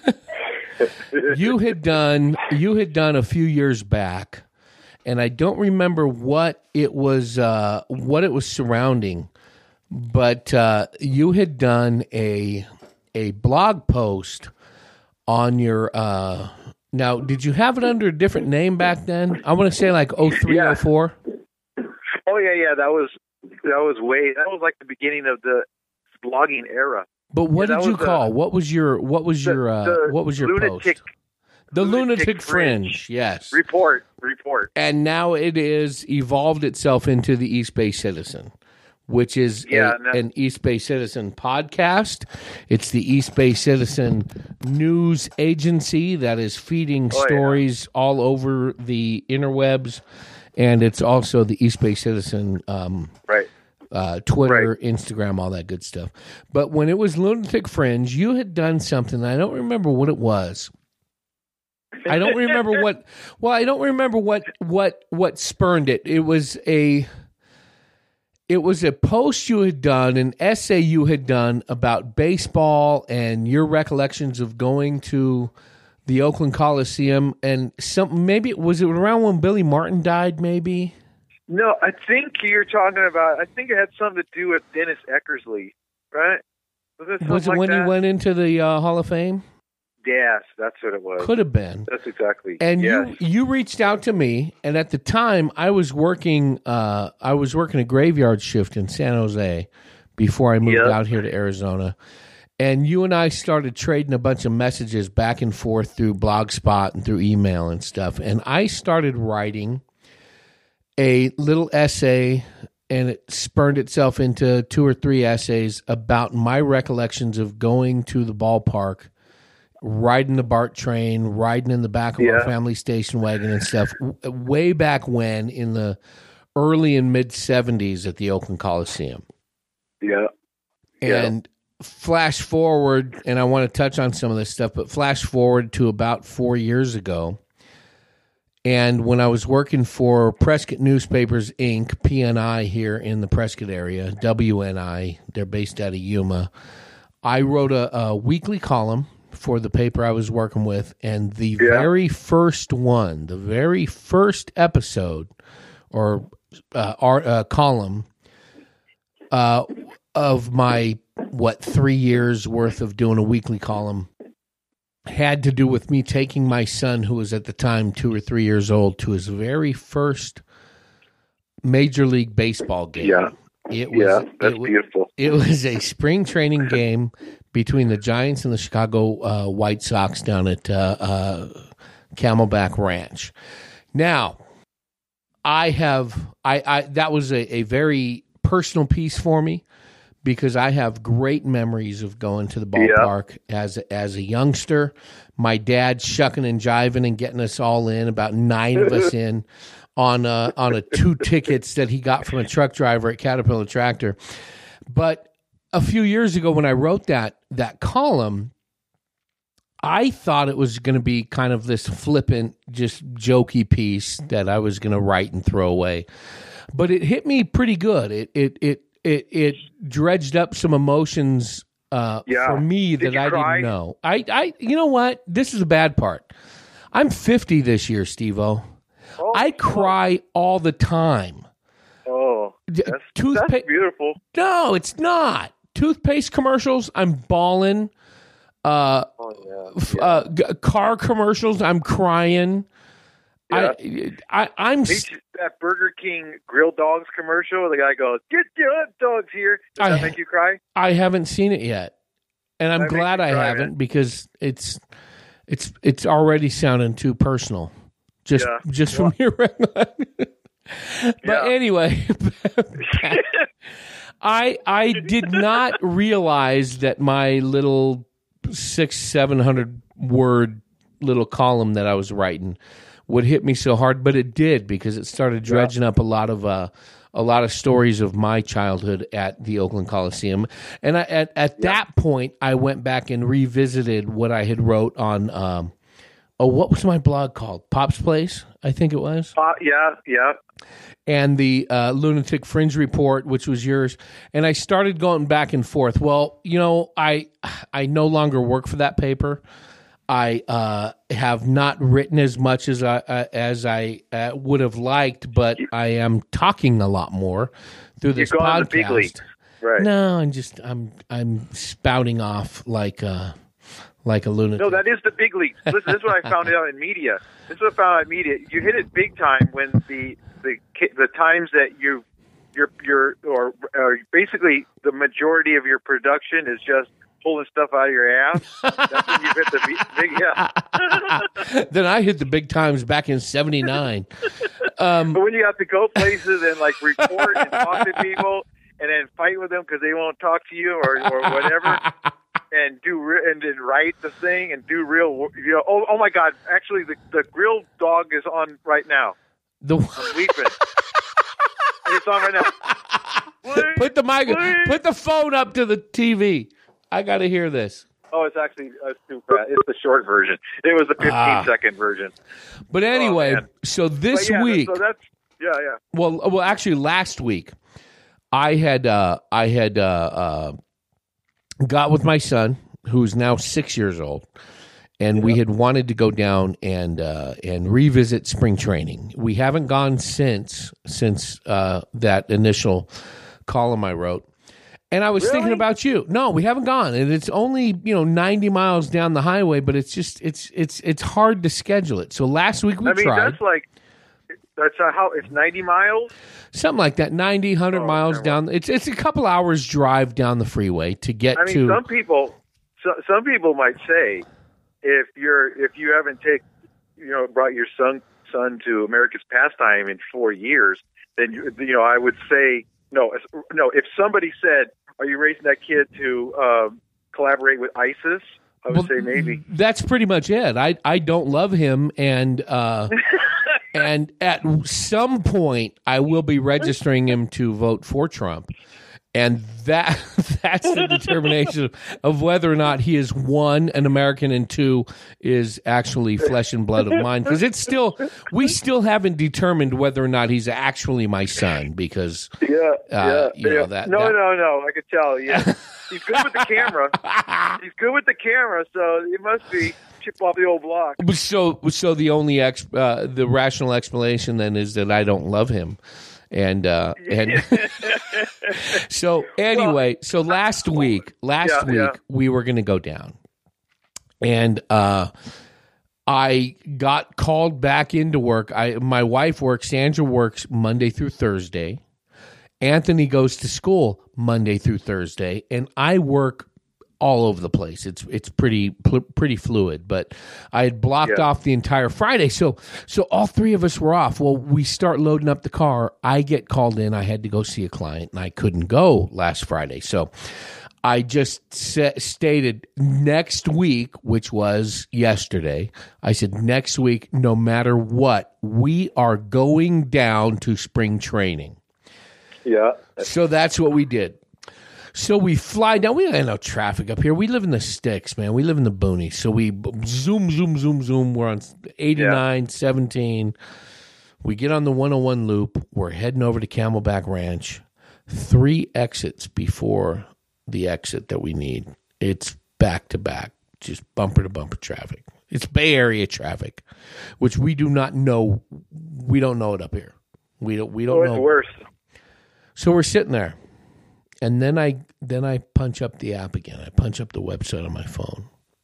you had done you had done a few years back, and I don't remember what it was uh, what it was surrounding, but uh, you had done a a blog post on your. Uh, now, did you have it under a different name back then? I want to say like oh three, oh four. Oh yeah, yeah. That was that was way that was like the beginning of the blogging era. But what Yeah, did that you was, uh, call? What was your what was the- your uh, the what was your lunatic- post? The Lunatic, Lunatic Fringe. Fringe. Yes. Report, report. And now it is evolved itself into the East Bay Citizen, which is Yeah, a, no- an East Bay Citizen podcast. It's the East Bay Citizen news agency that is feeding Oh, yeah. stories all over the interwebs, and it's also the East Bay Citizen um, Right. uh, Twitter, Right. Instagram, all that good stuff. But when it was Lunatic Fringe, you had done something. I don't remember what it was. I don't remember what. Well, I don't remember what what what spurned it. It was a. It was a post you had done, an essay you had done about baseball and your recollections of going to the Oakland Coliseum, and some maybe was it around when Billy Martin died? Maybe. No, I think you're talking about. I think it had something to do with Dennis Eckersley, right? Was it, Was it something like when that? he went into the uh, Hall of Fame? Yes, that's what it was. Could have been. That's exactly. And yes. you you reached out to me, and at the time I was working uh, I was working a graveyard shift in San Jose before I moved Yep. out here to Arizona. And you and I started trading a bunch of messages back and forth through Blogspot and through email and stuff. And I started writing a little essay, and it spurned itself into two or three essays about my recollections of going to the ballpark, riding the BART train, riding in the back of our Yeah. family station wagon and stuff, w- way back when in the early and mid seventies at the Oakland Coliseum. Yeah. Yeah. And flash forward, and I want to touch on some of this stuff, but flash forward to about four years ago. And when I was working for Prescott Newspapers, Incorporated, P N I here in the Prescott area, W N I, they're based out of Yuma, I wrote a, a weekly column for the paper I was working with, and the Yeah. very first one, the very first episode or uh, art, uh, column uh, of my, what, three years worth of doing a weekly column had to do with me taking my son, who was at the time two or three years old, to his very first Major League Baseball game. Yeah. It was, Yeah. That's it, wa- beautiful. it was a spring training game between the Giants and the Chicago uh, White Sox down at uh, uh, Camelback Ranch. Now, I have I, I that was a, a very personal piece for me because I have great memories of going to the ballpark yeah. as as a youngster. My dad shucking and jiving and getting us all in, about nine of us in, on a, on a two tickets that he got from a truck driver at Caterpillar Tractor. But a few years ago when I wrote that that column, I thought it was going to be kind of this flippant, just jokey piece that I was going to write and throw away. But it hit me pretty good. It it it it, it dredged up some emotions uh, yeah. for me Did that I cry? didn't know. I, I you know what? This is the bad part. I'm fifty this year, Steve-O. Oh, I cry all the time. Oh, that's, Toothpa- that's beautiful. No, it's not. Toothpaste commercials, I'm bawling. Uh, oh, yeah. f- yeah. uh, g- car commercials, I'm crying. Yeah. I, I, I'm. Me too. That Burger King grilled dogs commercial, the guy goes, "Get your hot dogs here." Does I, that make you cry? I haven't seen it yet, and I'm That glad makes I you cry, haven't man. because it's it's it's already sounding too personal. Just Yeah. just from Well- your but Yeah. anyway, I I did not realize that my little six seven hundred word little column that I was writing would hit me so hard, but it did because it started dredging yeah. up a lot of uh, a lot of stories of my childhood at the Oakland Coliseum. And I, at at yeah. that point, I went back and revisited what I had wrote on. Um, oh, what was my blog called? Pop's Place, I think it was. Uh, yeah, yeah. And the uh, Lunatic Fringe Report, which was yours. And I started going back and forth. Well, you know, I I no longer work for that paper. I uh, have not written as much as I uh, as I uh, would have liked, but I am talking a lot more through this You're going podcast. to the big leagues. Right. No, I'm just I'm I'm spouting off like a like a lunatic. No, that is the big leagues. Listen, this is what I found out in media. This is what I found out in media. You hit it big time when the the the times that you you're you're or, or basically the majority of your production is just pulling stuff out of your ass. That's when you hit the big, big yeah. Then I hit the big times back in seventy-nine. Um, but when you have to go places and like report and talk to people and then fight with them because they won't talk to you or, or whatever, and do re- and then write the thing and do real, you know. Oh, oh my God! Actually, the the grilled dog is on right now. The I'm weeping. It's on right now. Please, put the mic, please. put the phone up to the T V. I got to hear this. Oh, it's actually uh, super. It's the short version. It was the fifteen ah. second version. But anyway, oh, so this yeah, week, so that's yeah, yeah. Well, well, actually, last week, I had uh, I had uh, uh, got with my son, who's now six years old, and yeah. we had wanted to go down and uh, and revisit spring training. We haven't gone since since uh, that initial column I wrote. And I was really? thinking about you. No, we haven't gone, and it's only you know ninety miles down the highway, but it's just it's it's it's hard to schedule it. So last week we I mean, tried. that's like that's uh, how it's ninety miles, something like that, ninety, one hundred oh, miles okay. down. It's it's a couple hours drive down the freeway to get I mean, to. some people, so, some people might say, if you're if you haven't take, you know, brought your son son to America's Pastime in four years, then you, you know I would say no, no. If somebody said, "Are you raising that kid to um, collaborate with ISIS?" I would well, say maybe. That's pretty much it. I I don't love him, and uh, and at some point I will be registering him to vote for Trump, and that that's the determination of whether or not he is one, an American, and two is actually flesh and blood of mine. Because it's still we still haven't determined whether or not he's actually my son. Because yeah, uh, yeah, you know yeah. that no, that, no, no. I could tell. Yeah, he's good with the camera. He's good with the camera, so it must be chip off the old block. So so the only ex, uh, the rational explanation then is that I don't love him. And uh, and so anyway, so last week, last yeah, week yeah. we were going to go down, and uh, I got called back into work. I my wife works. Sandra works Monday through Thursday. Anthony goes to school Monday through Thursday, and I work all over the place. It's it's pretty pretty fluid. But I had blocked Yeah. off the entire Friday, so so all three of us were off. Well, we start loading up the car. I get called in. I had to go see a client, and I couldn't go last Friday. So I just sa- stated next week, which was yesterday. I said next week, no matter what, we are going down to spring training. Yeah. So that's what we did. So we fly down. We don't have no traffic up here. We live in the sticks, man. We live in the boonies. So we zoom, zoom, zoom, zoom. We're on eighty-nine, yeah. seventeen. We get on the one oh one loop. We're heading over to Camelback Ranch. Three exits before the exit that we need. It's back to back, just bumper to bumper traffic. It's Bay Area traffic, which we do not know. We don't know it up here. We don't. We don't oh, know. It's worse. So we're sitting there. And then I then I punch up the app again. I punch up the website on my phone.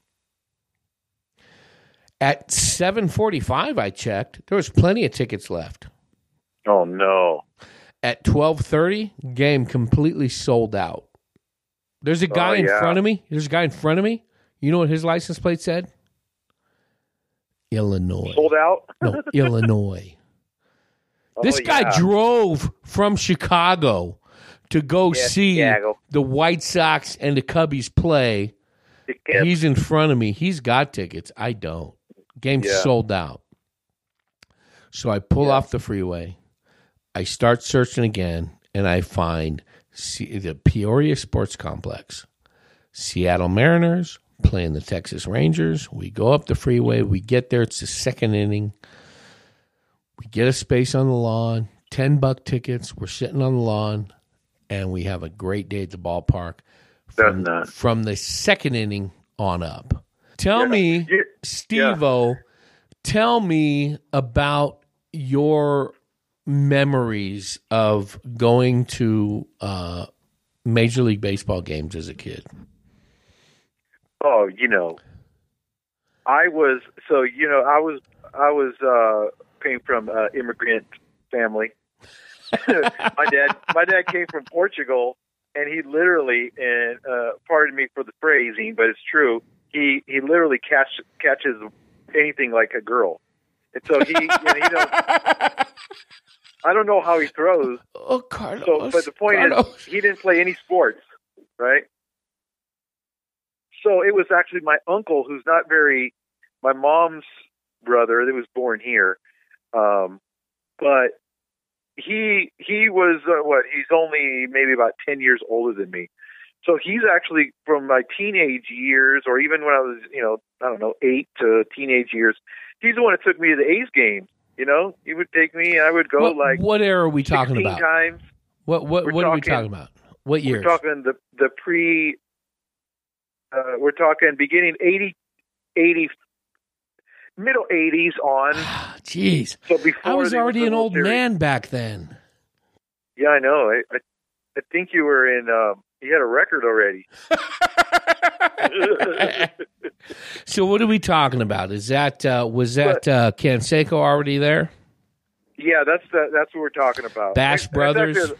At seven forty-five, I checked. There was plenty of tickets left. Oh, no. At twelve thirty, game completely sold out. There's a guy oh, in yeah. front of me. There's a guy in front of me. You know what his license plate said? Illinois. Sold out? No, Illinois. Oh, This guy yeah. drove from Chicago to go Yeah, see Chicago. the White Sox and the Cubbies play. Yeah. He's in front of me. He's got tickets. I don't. Game's Yeah. sold out. So I pull Yeah. off the freeway. I start searching again, and I find C- the Peoria Sports Complex. Seattle Mariners playing the Texas Rangers. We go up the freeway. We get there. It's the second inning. We get a space on the lawn. Ten buck tickets. We're sitting on the lawn. And we have a great day at the ballpark from, That's nuts. from the second inning on up. Tell Yeah. me, You- Steve-O, tell me about your memories of going to uh, Major League Baseball games as a kid. Oh, you know, I was, so, you know, I was, I was, uh, came from uh, immigrant family. my dad, my dad came from Portugal, and he literally, and uh, pardon me for the phrasing, but it's true. He he literally catch, catches anything like a girl, and so he, and he don't. I don't know how he throws. Oh, Carlos. So, but the point Carlos. is, he didn't play any sports, right? So it was actually my uncle, who's not very, my mom's brother that was born here, um, but. He he was uh, what? He's only maybe about ten years older than me, so he's actually from my teenage years, or even when I was, you know, I don't know, eight to teenage years. He's the one that took me to the A's game. You know, he would take me, and I would go What, like what era are we talking sixteen about? times. What what We're what are we talking- talking about? What years? We're talking the the pre. Uh, we're talking beginning eighty, eighty, middle eighties on. Jeez. So before I was there already the an World old Series. man back then. Yeah, I know. I, I, I think you were in. Um, you had a record already. So what are we talking about? Is that uh, was that uh, Canseco already there? Yeah, that's the, that's what we're talking about. Bash That's Brothers? actually-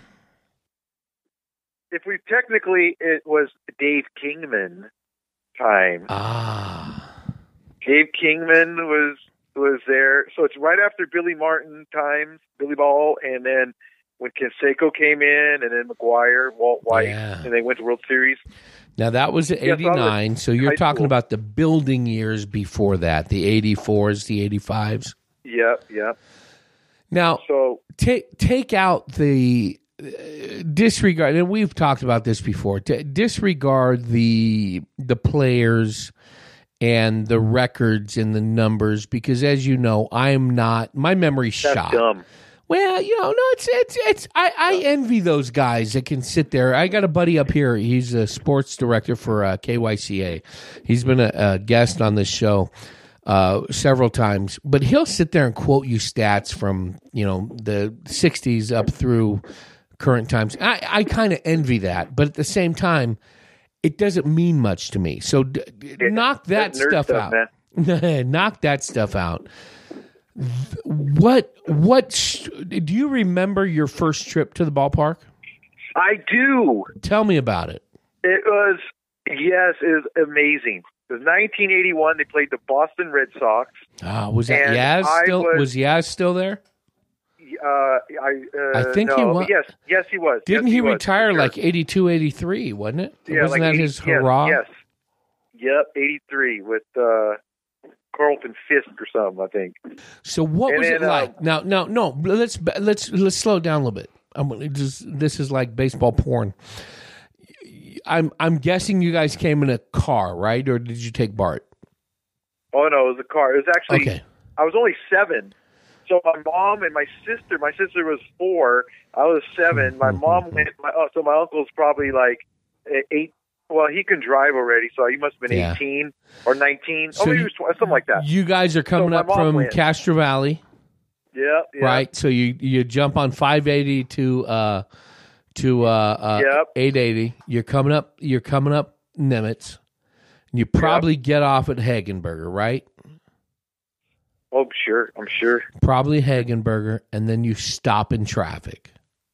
if we technically, it was Dave Kingman time. Ah, Dave Kingman was was there, so it's right after Billy Martin times, Billy Ball, and then when Canseco came in, and then McGuire, Walt White, Yeah. and they went to World Series. now that was at Yes, I was eighty-nine. So you're high talking school. about the building years before that, the eighty-fours, the eighty-fives. Yeah, yeah. Now So take take out the uh, disregard, and we've talked about this before. To disregard the the players and the records and the numbers, because as you know, I'm not. My memory's that's shot. dumb. Well, you know, no, it's it's it's. I, I envy those guys that can sit there. I got a buddy up here. He's a sports director for uh, K Y C A. He's been a, a guest on this show uh, several times, but he'll sit there and quote you stats from, you know, the sixties up through current times. I, I kind of envy that, but at the same time, it doesn't mean much to me. So d- d- knock that That's nerd stuff, stuff, out. Knock that stuff out. What what sh- do you remember your first trip to the ballpark? I do. Tell me about it. It was Yes, it was amazing. It was nineteen eighty-one. They played the Boston Red Sox. Ah, was that And Yaz I still? was- Was Yaz still there? Uh, I uh, I think no, he wa- Yes, yes, he was. Didn't yes, he, was, retire for sure. like eighty-two, eighty-three, wasn't it? Yeah, Wasn't like that eighty his yes, hurrah? Yes. Yep, eighty-three with uh, Carlton Fisk or something, I think. So what And was then, it like? um, now, no, no. Let's let's let's slow down a little bit. I'm gonna just, this is like baseball porn. I'm I'm guessing you guys came in a car, right? Or did you take Bart? Oh no, it was a car. It was actually. Okay. I was only seven. So my mom and my sister. My sister was four. I was seven. My mom went. My, oh, so my uncle's probably like eight. Well, he can drive already, so he must have been Yeah. eighteen or nineteen. So oh, maybe you- he was twenty, something like that. You guys are coming my up mom from went. Castro Valley, Yeah, yeah. right? So you you jump on five eighty to uh to uh, uh Yep. eight eighty. You're coming up. You're coming up Nimitz. You probably get off at Hagenberger, right? Oh, sure. I'm sure. Probably Hagenberger, and then you stop in traffic.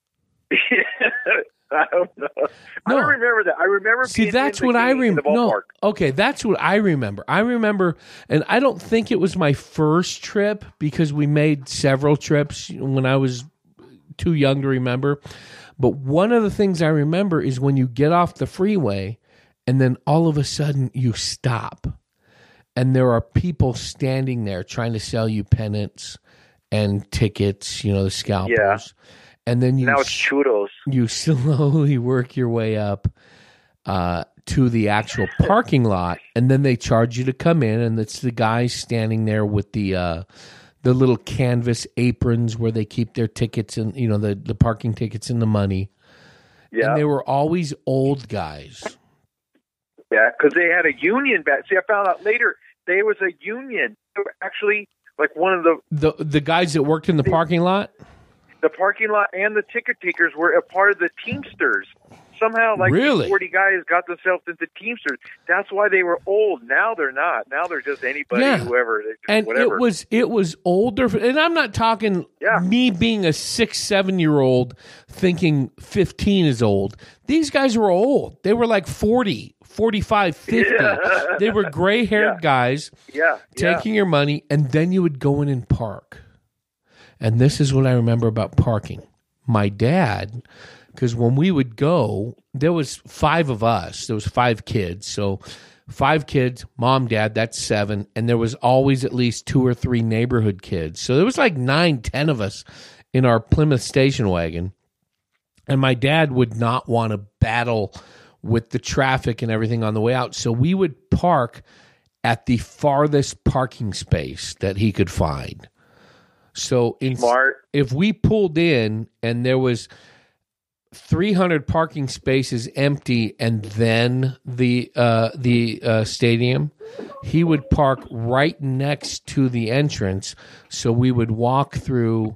I don't know. I No. don't remember that. I remember. See, being that's in the what I game in remember. the No, ballpark. okay, that's what I remember. I remember, and I don't think it was my first trip because we made several trips when I was too young to remember. But one of the things I remember is when you get off the freeway and then all of a sudden you stop and there are people standing there trying to sell you pennants and tickets, you know, the scalpers. Yeah. And then you Now it's churros. you slowly work your way up uh, to the actual parking lot, and then they charge you to come in, and it's the guys standing there with the uh, the little canvas aprons where they keep their tickets and you know the the parking tickets and the money. Yeah, And they were always old guys. yeah, because they had a union back. See, I found out later there was a union. They were actually like one of the The the guys that worked in the parking lot. the parking lot and the ticket takers were a part of the Teamsters. Somehow, like Really? forty guys got themselves into Teamsters. That's why they were old. Now they're not. Now they're just anybody, Yeah. whoever, they just And whatever. it was it was older, and I'm not talking Yeah. me being a six seven year old thinking fifteen is old. These guys were old. They were like forty, forty-five, fifty. Yeah. They were gray haired Yeah. guys yeah, yeah. taking your money, and then you would go in and park. And this is what I remember about parking. My dad, because when we would go, there was five of us. There was five kids. So five kids, mom, dad, that's seven. And there was always at least two or three neighborhood kids. So there was like nine, ten of us in our Plymouth station wagon. And my dad would not want to battle with the traffic and everything on the way out. So we would park at the farthest parking space that he could find. So in, Smart. if we pulled in and there was three hundred parking spaces empty and then the uh, the uh, stadium, he would park right next to the entrance. So we would walk through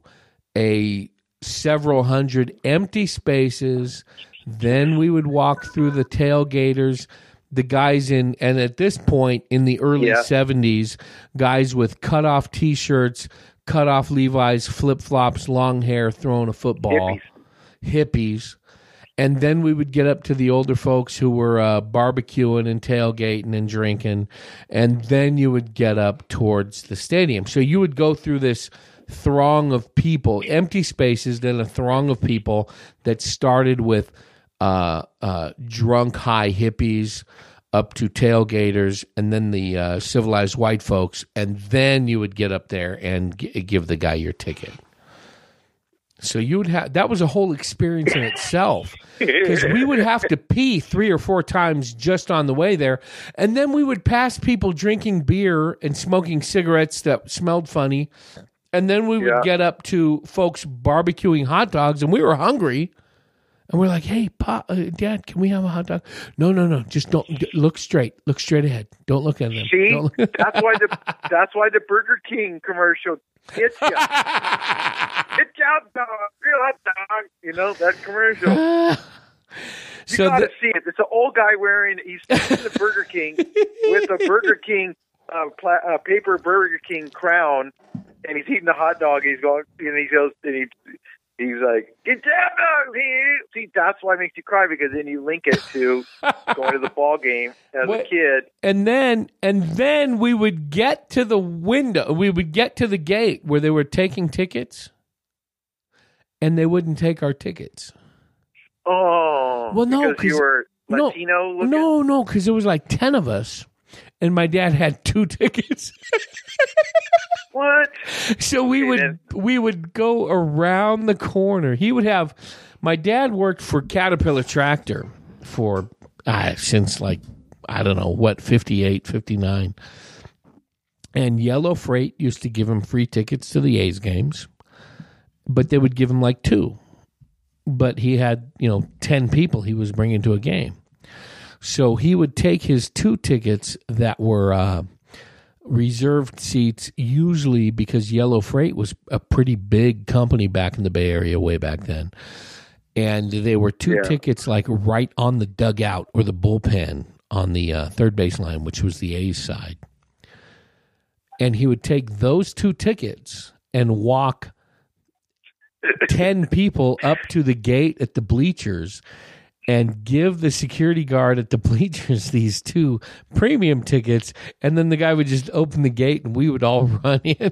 a several hundred empty spaces. Then we would walk through the tailgaters, the guys in, and at this point in the early Yeah. seventies, guys with cut-off T-shirts, cut-off Levi's, flip-flops, long hair, throwing a football. Hippies. Hippies. And then we would get up to the older folks who were uh, barbecuing and tailgating and drinking. And then you would get up towards the stadium. So you would go through this throng of people, empty spaces, then a throng of people that started with uh, uh, drunk high hippies up to tailgaters and then the uh, civilized white folks. And then you would get up there and g- give the guy your ticket. So you would have, that was a whole experience in itself because we would have to pee three or four times just on the way there. And then we would pass people drinking beer and smoking cigarettes that smelled funny. And then we would Yeah. get up to folks barbecuing hot dogs and we were hungry. And we're like, hey, Pa, uh, Dad, can we have a hot dog? No, no, no. Just don't d- look straight. Look straight ahead. Don't look at them. See, Don't look- that's why the that's why the Burger King commercial hits you. Hit you out, dog. Real hot dog. You know that commercial. You so gotta the- see it. It's an old guy wearing. He's in the Burger King with a Burger King uh, pla- uh, paper Burger King crown, and he's eating a hot dog. He's going, and he goes, and he He's like, get down here. See, that's why it makes you cry, because then you link it to going to the ball game as What? a kid. And then and then we would get to the window. We would get to the gate where they were taking tickets, and they wouldn't take our tickets. Oh, Well, no, because you 'cause- were no, Latino looking? No, no, because there was like ten of us, and my dad had two tickets. What? So we Okay, would then. we would go around the corner. He would have my dad worked for Caterpillar Tractor for uh, since like I don't know what fifty-eight, fifty-nine. And Yellow Freight used to give him free tickets to the A's games, but they would give him like two. But he had, you know, ten people he was bringing to a game. So he would take his two tickets that were uh, reserved seats, usually because Yellow Freight was a pretty big company back in the Bay Area way back then. And they were two Yeah. tickets like right on the dugout or the bullpen on the uh, third base line, which was the A's side. And he would take those two tickets and walk ten people up to the gate at the bleachers and give the security guard at the bleachers these two premium tickets, and then the guy would just open the gate and we would all run in.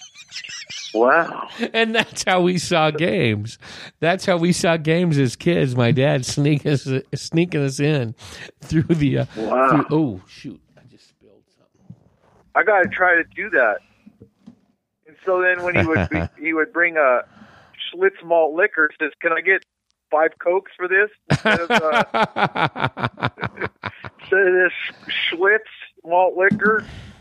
Wow. And that's how we saw games. That's how we saw games as kids. My dad sneak us, sneaking us in through the... Uh, Wow. through, oh, shoot. I just spilled something. I got to try to do that. And so then when he would be, he would bring a Schlitz malt liquor, says, "Can I get five Cokes for this instead of, uh, instead of this Schlitz malt liquor?"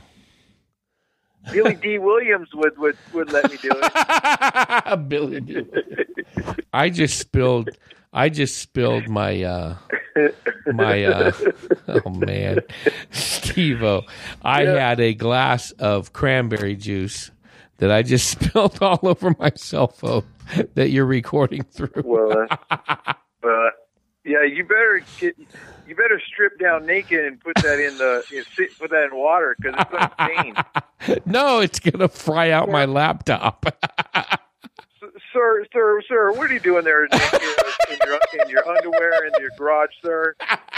Billy D. Williams would, would, would let me do it. Billy D. I just spilled. I just spilled my uh, my. Uh, oh man, Steve-O. I Yeah. had a glass of cranberry juice that I just spilled all over my cell phone that you're recording through. Well, uh, uh, yeah, you better get, you better strip down naked and put that in the in, sit- put that in water, because it's going to stain. No, it's gonna fry out my laptop. Sir, sir, sir, what are you doing there naked in your in your underwear in your garage, sir?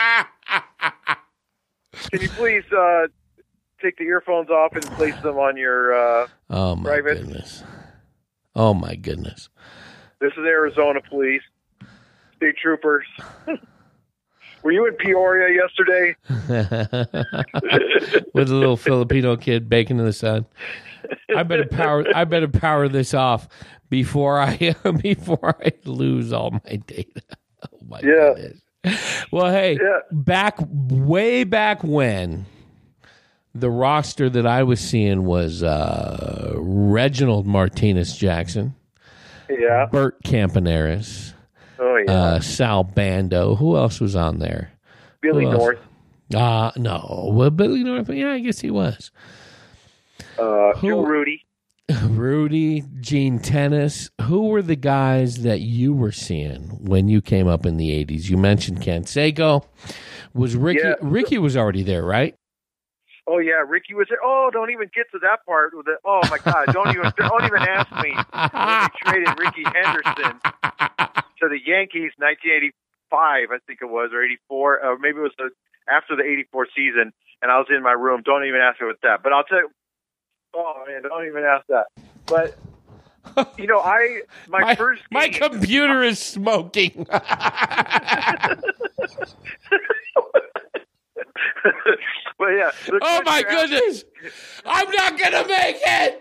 Can you please uh, take the earphones off and place them on your? Uh, Oh my Private. goodness! Oh my goodness! this is Arizona Police, State Troopers. Were you in Peoria yesterday? With a little Filipino kid baking in the sun. I better power. I better power this off before I before I lose all my data. Oh my Yeah. goodness! Well, hey, Yeah. back way back when, the roster that I was seeing was uh, Reginald Martinez Jackson, Yeah. Bert Campaneris, Oh yeah. uh, Sal Bando. Who else was on there? Billy who else? North. Uh, no. Well, Billy North, yeah, I guess he was. Uh, Who- Joe Rudy. Rudy, Gene Tennis. Who were the guys that you were seeing when you came up in the eighties? You mentioned Canseco. Was Ricky? Yeah. Ricky was already there, right? Oh yeah, Ricky was there. Oh, don't even get to that part with it. Oh my God, don't even don't even ask me when they traded Ricky Henderson to the Yankees, nineteen eighty-five, I think it was, or eighty-four, or maybe it was the, after the eighty-four season. And I was in my room. Don't even ask me with that. But I'll tell you. Oh man, don't even ask that. But you know, I my, my first game, my computer is smoking. But yeah. the Oh my question- goodness! I'm not gonna make it.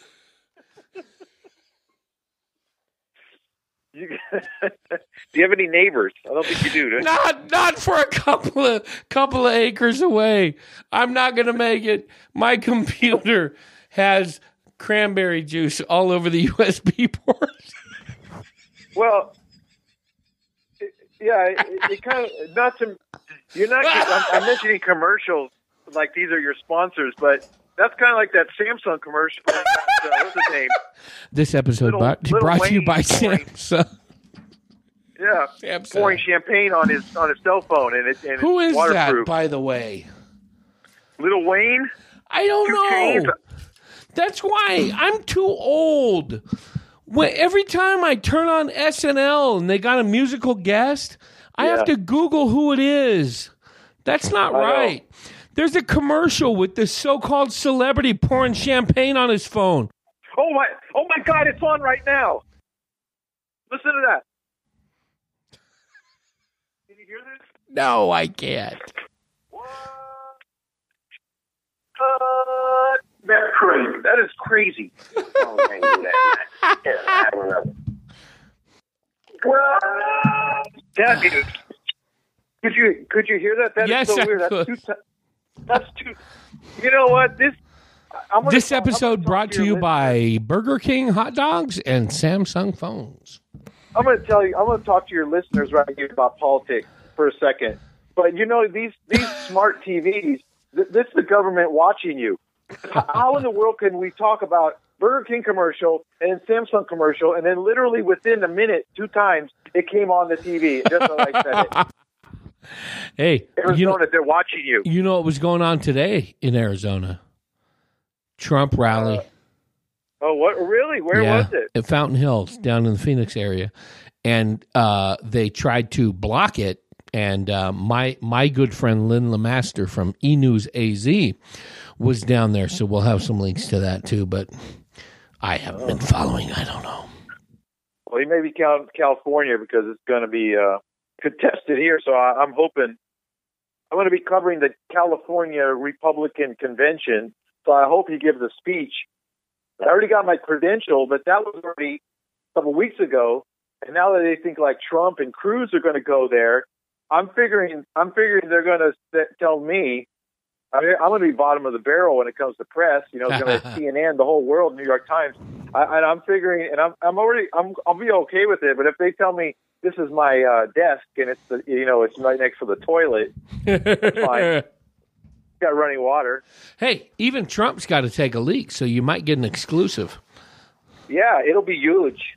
You, do you have any neighbors? I don't think you do. do you? Not not for a couple of couple of acres away. I'm not gonna make it. My computer has cranberry juice all over the U S B port. Well, it, yeah, it, it kind of not to. You're not. I'm, I'm mentioning commercials like these are your sponsors, but that's kind of like that Samsung commercial. Uh, what's his name? This episode Little- brought, Little brought to you Wayne by pouring. Samsung. Yeah, Samsung. pouring champagne on his on his cell phone, and it and Who it's is waterproof. that, by the way? Little Wayne. I don't Two know. chains. That's why I'm too old. When, every time I turn on S N L and they got a musical guest, I Yeah. have to Google who it is. That's not I know. right. There's a commercial with this so-called celebrity pouring champagne on his phone. Oh my! Oh my God! It's on right now. Listen to that. Can you hear this? No, I can't. What? Uh, that's crazy. That is crazy. Oh, man, do that. Yeah, I don't know. What? That is. Could you could you hear that? That Yes, is so I weird. could. That's too. That's too. You know what? This. I'm gonna This talk- I'm gonna episode talk brought to your you listeners. by Burger King hot dogs and Samsung phones. I'm going to tell you. I'm going to talk to your listeners right here about politics for a second. But you know, these these smart T Vs. Th- this is the government watching you. How in the world can we talk about Burger King commercial and Samsung commercial, and then literally within a minute, two times, it came on the T V just as I said it. Hey, Arizona, you know, they're watching you. you know what was going on today in Arizona? Trump rally. Uh, Oh, what? Really? Where yeah, was it? at Fountain Hills, down in the Phoenix area, and uh, they tried to block it. And uh, my my good friend Lynn Lemaster from E News A Z was down there, so we'll have some links to that too. But I haven't been following. I don't know. Well, he may be Cal- California because it's going to be uh, contested here. So I, I'm hoping I'm going to be covering the California Republican Convention. So I hope he gives a speech. I already got my credential, but that was already a couple weeks ago. And now that they think like Trump and Cruz are going to go there, I'm figuring I'm figuring they're going to tell me I mean, I'm going to be bottom of the barrel when it comes to press. You know, it's going to C N N, the whole world, New York Times. I, and I'm figuring, and I'm I'm already I'm I'll be okay with it. But if they tell me this is my uh, desk and it's the, you know it's right next to the toilet, that's fine. Got running water. Hey, even Trump's got to take a leak, so you might get an exclusive. Yeah, it'll be huge.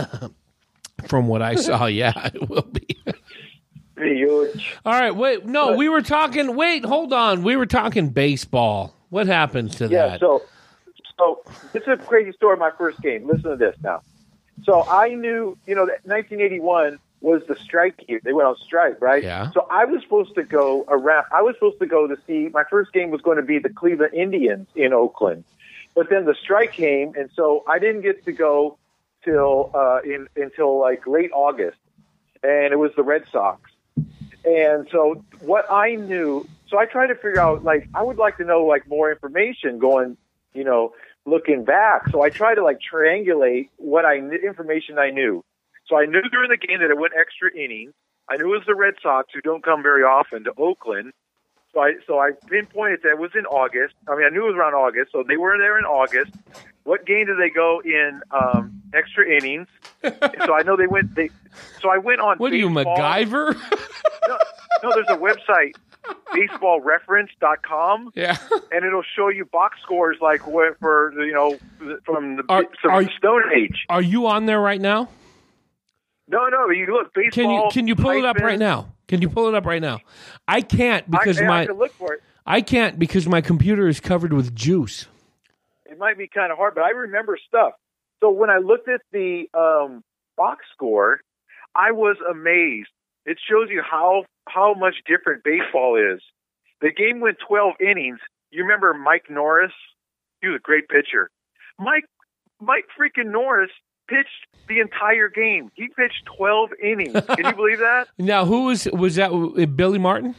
From what I saw, yeah, it will be. Be huge. All right, wait, no, we were talking, wait, hold on. We were talking baseball. What happens to Yeah, that? so so this is a crazy story of my first game. Listen to this now. So I knew, you know, that nineteen eighty-one was the strike year. They went on strike, right? Yeah. So I was supposed to go around. I was supposed to go to see. My first game was going to be the Cleveland Indians in Oakland, but then the strike came, and so I didn't get to go till uh, in until like late August, and it was the Red Sox. And so what I knew, so I tried to figure out, like, I would like to know like more information going, you know, looking back. So I tried to like triangulate what I information I knew. So I knew during the game that it went extra innings. I knew it was the Red Sox, who don't come very often to Oakland. So I so I pinpointed that it was in August. I mean, I knew it was around August. So they were there in August. What game did they go in um, extra innings? So I know they went. They so I went on. What are you, baseball. MacGyver? No, no, there's a website, baseball reference dot com. Yeah. And it'll show you box scores like what for you know from the Are- from are- Stone Age. Are you on there right now? No, no, you look baseball. Can you can you pull it up hyphen- right now? Can you pull it up right now? I can't because I, I my can look for it. I can't because my computer is covered with juice. It might be kind of hard, but I remember stuff. So when I looked at the um, box score, I was amazed. It shows you how how much different baseball is. The game went twelve innings. You remember Mike Norris? He was a great pitcher. Mike Mike freaking Norris pitched the entire game. He pitched twelve innings. Can you believe that? Now, who was was that? uh, Billy Martin?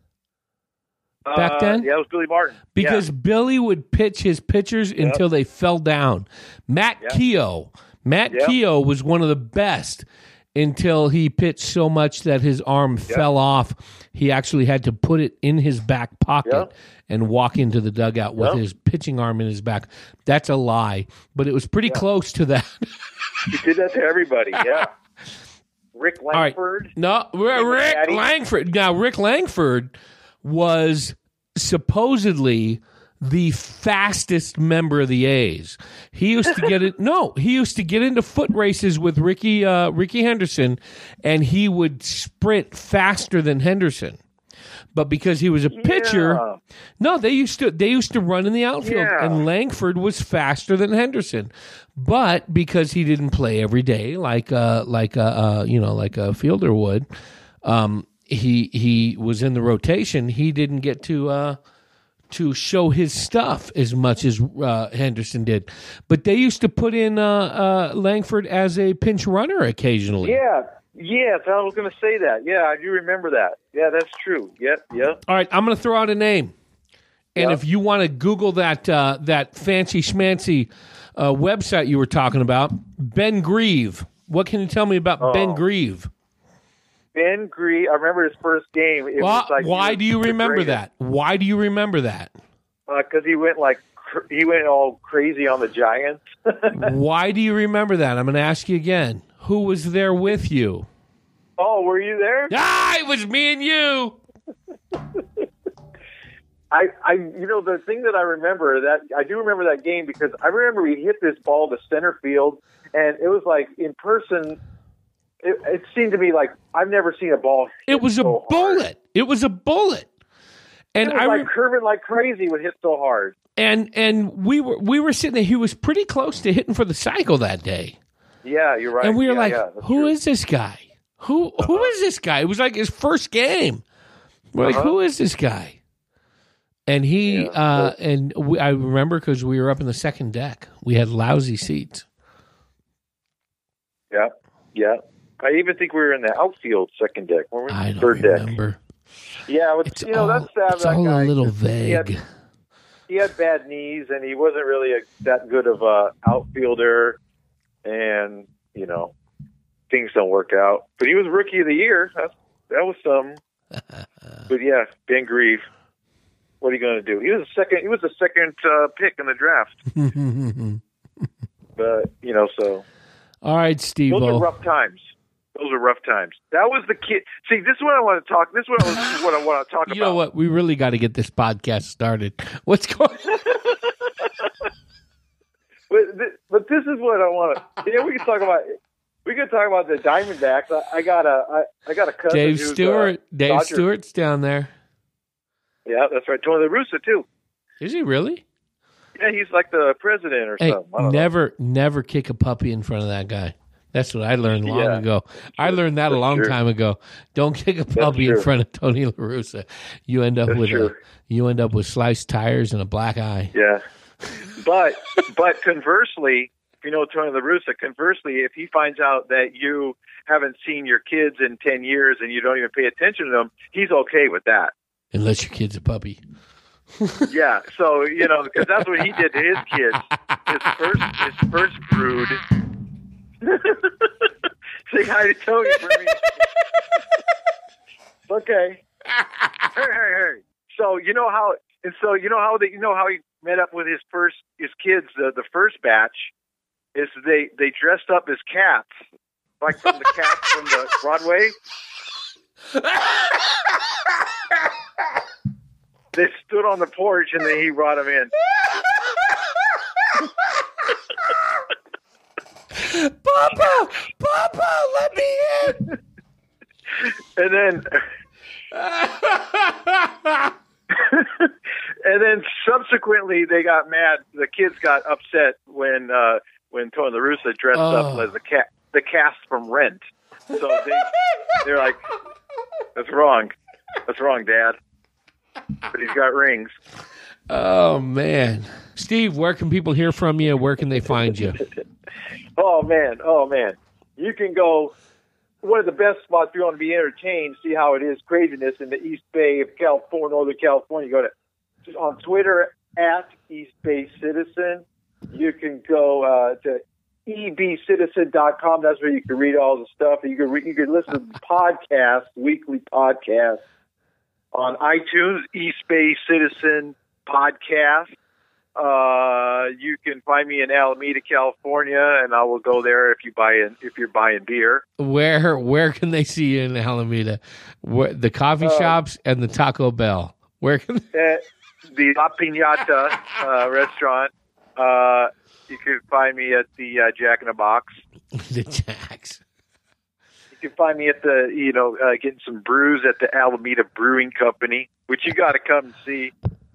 Back Uh, then? yeah, it was Billy Martin. Because Yeah. Billy would pitch his pitchers until they fell down. Matt Yep. Keogh. Matt Yep. Keogh was one of the best until he pitched so much that his arm fell off. He actually had to put it in his back pocket Yep. and walk into the dugout with Yep. his pitching arm in his back. That's a lie, but it was pretty close to that. He did that to everybody. Yeah. Rick All right. Langford. No, Rick Caddy. Langford. Now, Rick Langford was supposedly the fastest member of the A's. He used to get it. No, he used to get into foot races with Ricky uh, Ricky Henderson, and he would sprint faster than Henderson. But because he was a pitcher, Yeah. No, they used to they used to run in the outfield, Yeah. and Langford was faster than Henderson, but because he didn't play every day like uh like a uh, you know like a fielder would, um, he he was in the rotation. He didn't get to uh, to show his stuff as much as uh, Henderson did, but they used to put in uh, uh, Langford as a pinch runner occasionally. Yeah. Yes, I was going to say that. Yeah, I do remember that. Yeah, that's true. Yep, yep. All right, I'm going to throw out a name. And Yep. if you want to Google that uh, that fancy schmancy uh, website you were talking about, Ben Grieve. What can you tell me about Oh. Ben Grieve? Ben Grieve, I remember his first game. It Well, was like why he do you was the remember greatest. that? Why do you remember that? Because he went like cr- he went all crazy on the Giants. Why do you remember that? I'm going to ask you again. Who was there with you? Oh, were you there? Ah, it was me and you. I, I, you know, the thing that I remember that I do remember that game because I remember we hit this ball to center field, and it was like in person. It, it seemed to me like I've never seen a ball. hit It was a so hard. bullet. It was a bullet. And It was I like re- curving like crazy would hit so hard. and and we were we were sitting there. He was pretty close to hitting for the cycle that day. Yeah, you're right. And we were Yeah, like, yeah, that's who true. is this guy? Who who is this guy? It was like his first game. We're like, Uh-huh. who is this guy? And he Yeah. uh, and we, I remember because we were up in the second deck. We had lousy seats. Yeah, yeah. I even think we were in the outfield second deck. Weren't we? I don't Third deck. remember. Yeah, it was, It's you know, all, that's sad. it's that all guy. a little He had- vague. He had bad knees, and he wasn't really a, that good of a outfielder. And you know, things don't work out. But he was rookie of the year. That's, that was some. But yeah, Ben Grieve. What are you going to do? He was a second. He was a second uh, pick in the draft. But you know, so All right, Steve. those are rough times. Those are rough times. That was the kid. See, this is what I want to talk. This is what I, was, what I want to talk You about. know what? We really got to get this podcast started. What's going on? But, th- but this is what I want to. Yeah, we can talk about. We can talk about the Diamondbacks. I, I got a. I, I got a cousin. Dave who's, Stewart. Uh, Dave Dodger. Stewart's down there. Yeah, that's right. Tony La Russa too. Is he really? Yeah, he's like the president or Hey, something. I don't never, never kick a puppy in front of that guy. That's what I learned long Yeah, ago. I learned that a That's long true. time ago. Don't kick a puppy in true. front of Tony La Russa. You end up That's with a, true. you end up with sliced tires and a black eye. know. Yeah, but but conversely, if you know Tony La Russa, conversely, if he finds out that you haven't seen your kids in ten years and you don't even pay attention to them, he's okay with that. Unless your kid's a puppy. Yeah, so you know, because that's what he did to his kids. His first, his first brood. Say hi to Tony for me. Okay. Hey, hey, hey. So you know how, and so you know how they, you know how he met up with his first, his kids. The the first batch is they they dressed up as cats, like from the cats from the Broadway. They stood on the porch and then he brought them in. Papa! Papa! Let me in! And then, and then subsequently they got mad. The kids got upset when uh, when Tony La Russa dressed Oh. up as the cat, the cast from Rent. So they they're like, "That's wrong. That's wrong, Dad." But he's got rings. Oh, man. Steve, where can people hear from you? Where can they find you? Oh man, oh man. You can go one of the best spots if you want to be entertained, see how it is craziness in the East Bay of California, Northern California. You go to just on Twitter at East Bay Citizen. You can go uh, to e b citizen dot com. That's where you can read all the stuff. You can re- you can listen to the podcast, weekly podcast on iTunes, East Bay Citizen Podcast. Uh, you can find me in Alameda, California, and I will go there if you buy in, if you're buying beer. Where where can they see you in Alameda? Where, the coffee Uh, shops and the Taco Bell. Where can At the La Piñata uh, restaurant. Uh, you can find me at the uh, Jack in the Box. the Jacks? You can find me at the, you know, uh, getting some brews at the Alameda Brewing Company, which you got to come and see.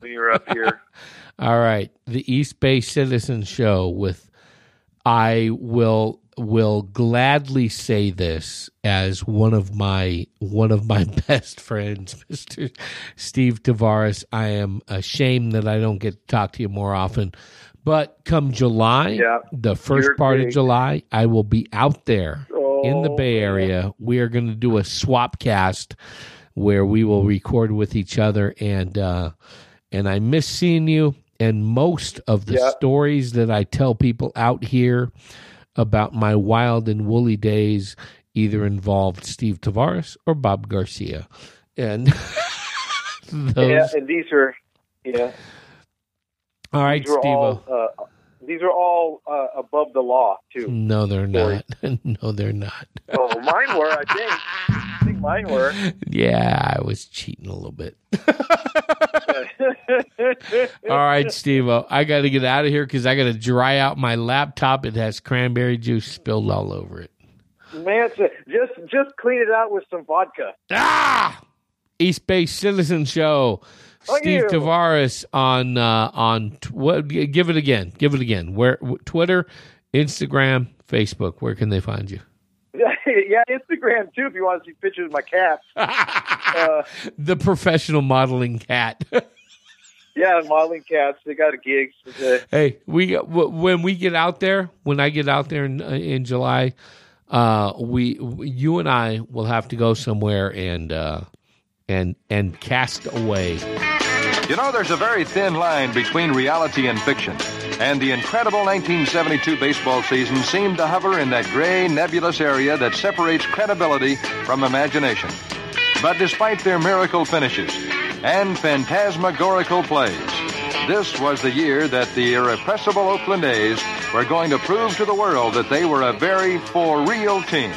when you were up here. All right, the East Bay Citizen Show with I will will gladly say this as one of my one of my best friends, Mister Steve Tavares. I am ashamed that I don't get to talk to you more often. But come July, yeah, the first part big. of July, I will be out there oh, in the Bay Area. We are going to do a swap cast where we will record with each other, and uh, and I miss seeing you. And most of the yeah. stories that I tell people out here about my wild and woolly days either involved Steve Tavares or Bob Garcia. And those... yeah, and these are yeah. All right, these are Steve. all, uh, these are all uh, above the law too. No, they're Stories. not. No, they're not. Oh, mine were. I think. I think mine were. Yeah, I was cheating a little bit. All right, Steve. I got to get out of here because I got to dry out my laptop. It has cranberry juice spilled all over it. Man, just just clean it out with some vodka. Ah, East Bay Citizen Show. Oh, Steve you. Tavares on uh, on what? Give it again. Give it again. Where? Twitter, Instagram, Facebook. Where can they find you? Yeah, Instagram too. If you want to see pictures of my cat. uh, the professional modeling cat. Yeah, modeling cats. They got a gig. Hey, we when we get out there, when I get out there in in July, uh, we you and I will have to go somewhere and uh, and and cast away. You know, there's a very thin line between reality and fiction, and the incredible nineteen seventy-two baseball season seemed to hover in that gray, nebulous area that separates credibility from imagination. But despite their miracle finishes and phantasmagorical plays, this was the year that the irrepressible Oakland A's were going to prove to the world that they were a very for-real team.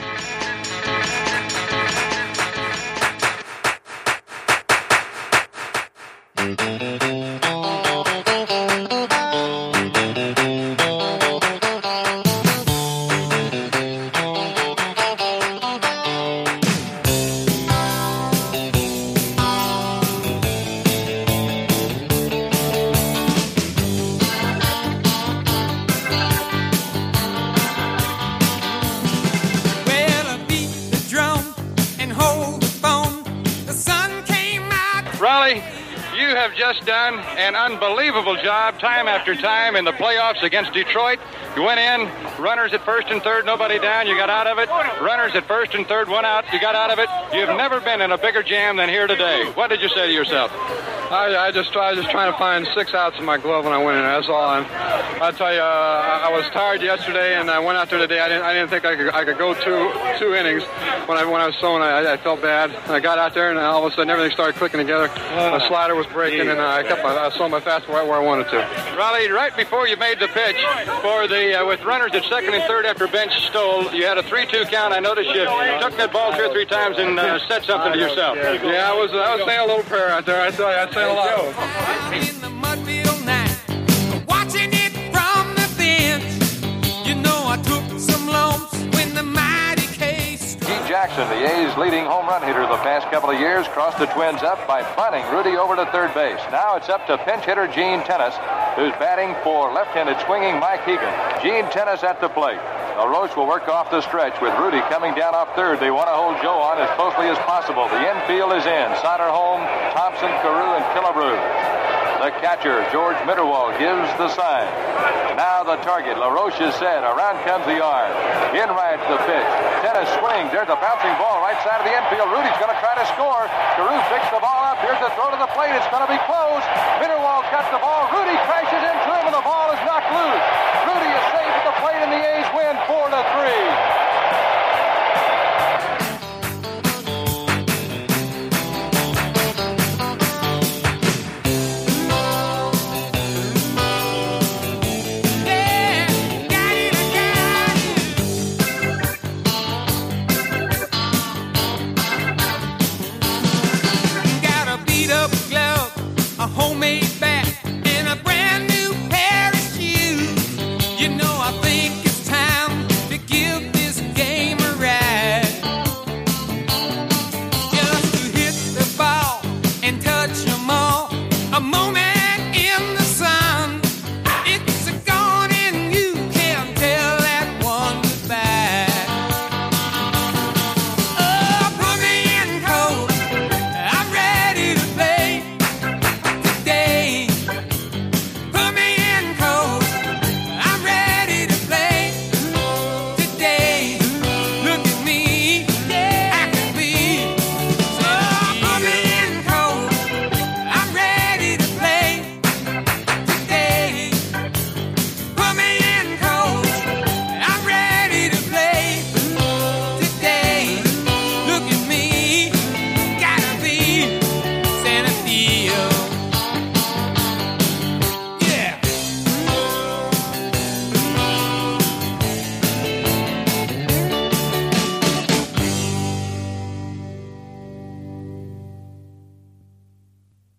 Just done an unbelievable job time after time in the playoffs against Detroit. You went in, runners at first and third, nobody down, you got out of it. Runners at first and third, one out, you got out of it. You've never been in a bigger jam than here today. What did you say to yourself? I, I just I was just trying to find six outs in my glove when I went in. That's all. And I tell you, uh, I was tired yesterday, and I went out there today. I didn't I didn't think I could I could go two two innings. When I when I was throwing, I, I felt bad. And I got out there, and all of a sudden everything started clicking together. My slider was breaking, and I kept my, I saw my fastball right where I wanted to. Raleigh, right before you made the pitch for the uh, with runners at second and third after bench stole, you had a three two count. I noticed you took that ball two or three times and uh, said something to yourself. Yeah, I was I was saying a little prayer out there. I tell you, I say a lot. In the Mudville night, watching it from the bench. You know I took some lumps when the mighty case. Pete Jackson, the A's leading home run hitter the past couple of years, crossed the Twins up by bunting Rudy over to third base. Now it's up to pinch hitter Gene Tennis, who's batting for left-handed swinging Mike Hegan. Gene Tennis at the plate. LaRoche will work off the stretch with Rudy coming down off third. They want to hold Joe on as closely as possible. The infield is in. Soderholm, Thompson, Carew, and Killebrew. The catcher, George Mitterwald, gives the sign. Now the target. LaRoche is set. Around comes the arm. In right the pitch. Tennis swings. There's a bouncing ball right side of the infield. Rudy's going to try to score. Carew picks the ball up. Here's the throw to the plate. It's going to be close. Mitterwald cuts the ball. Rudy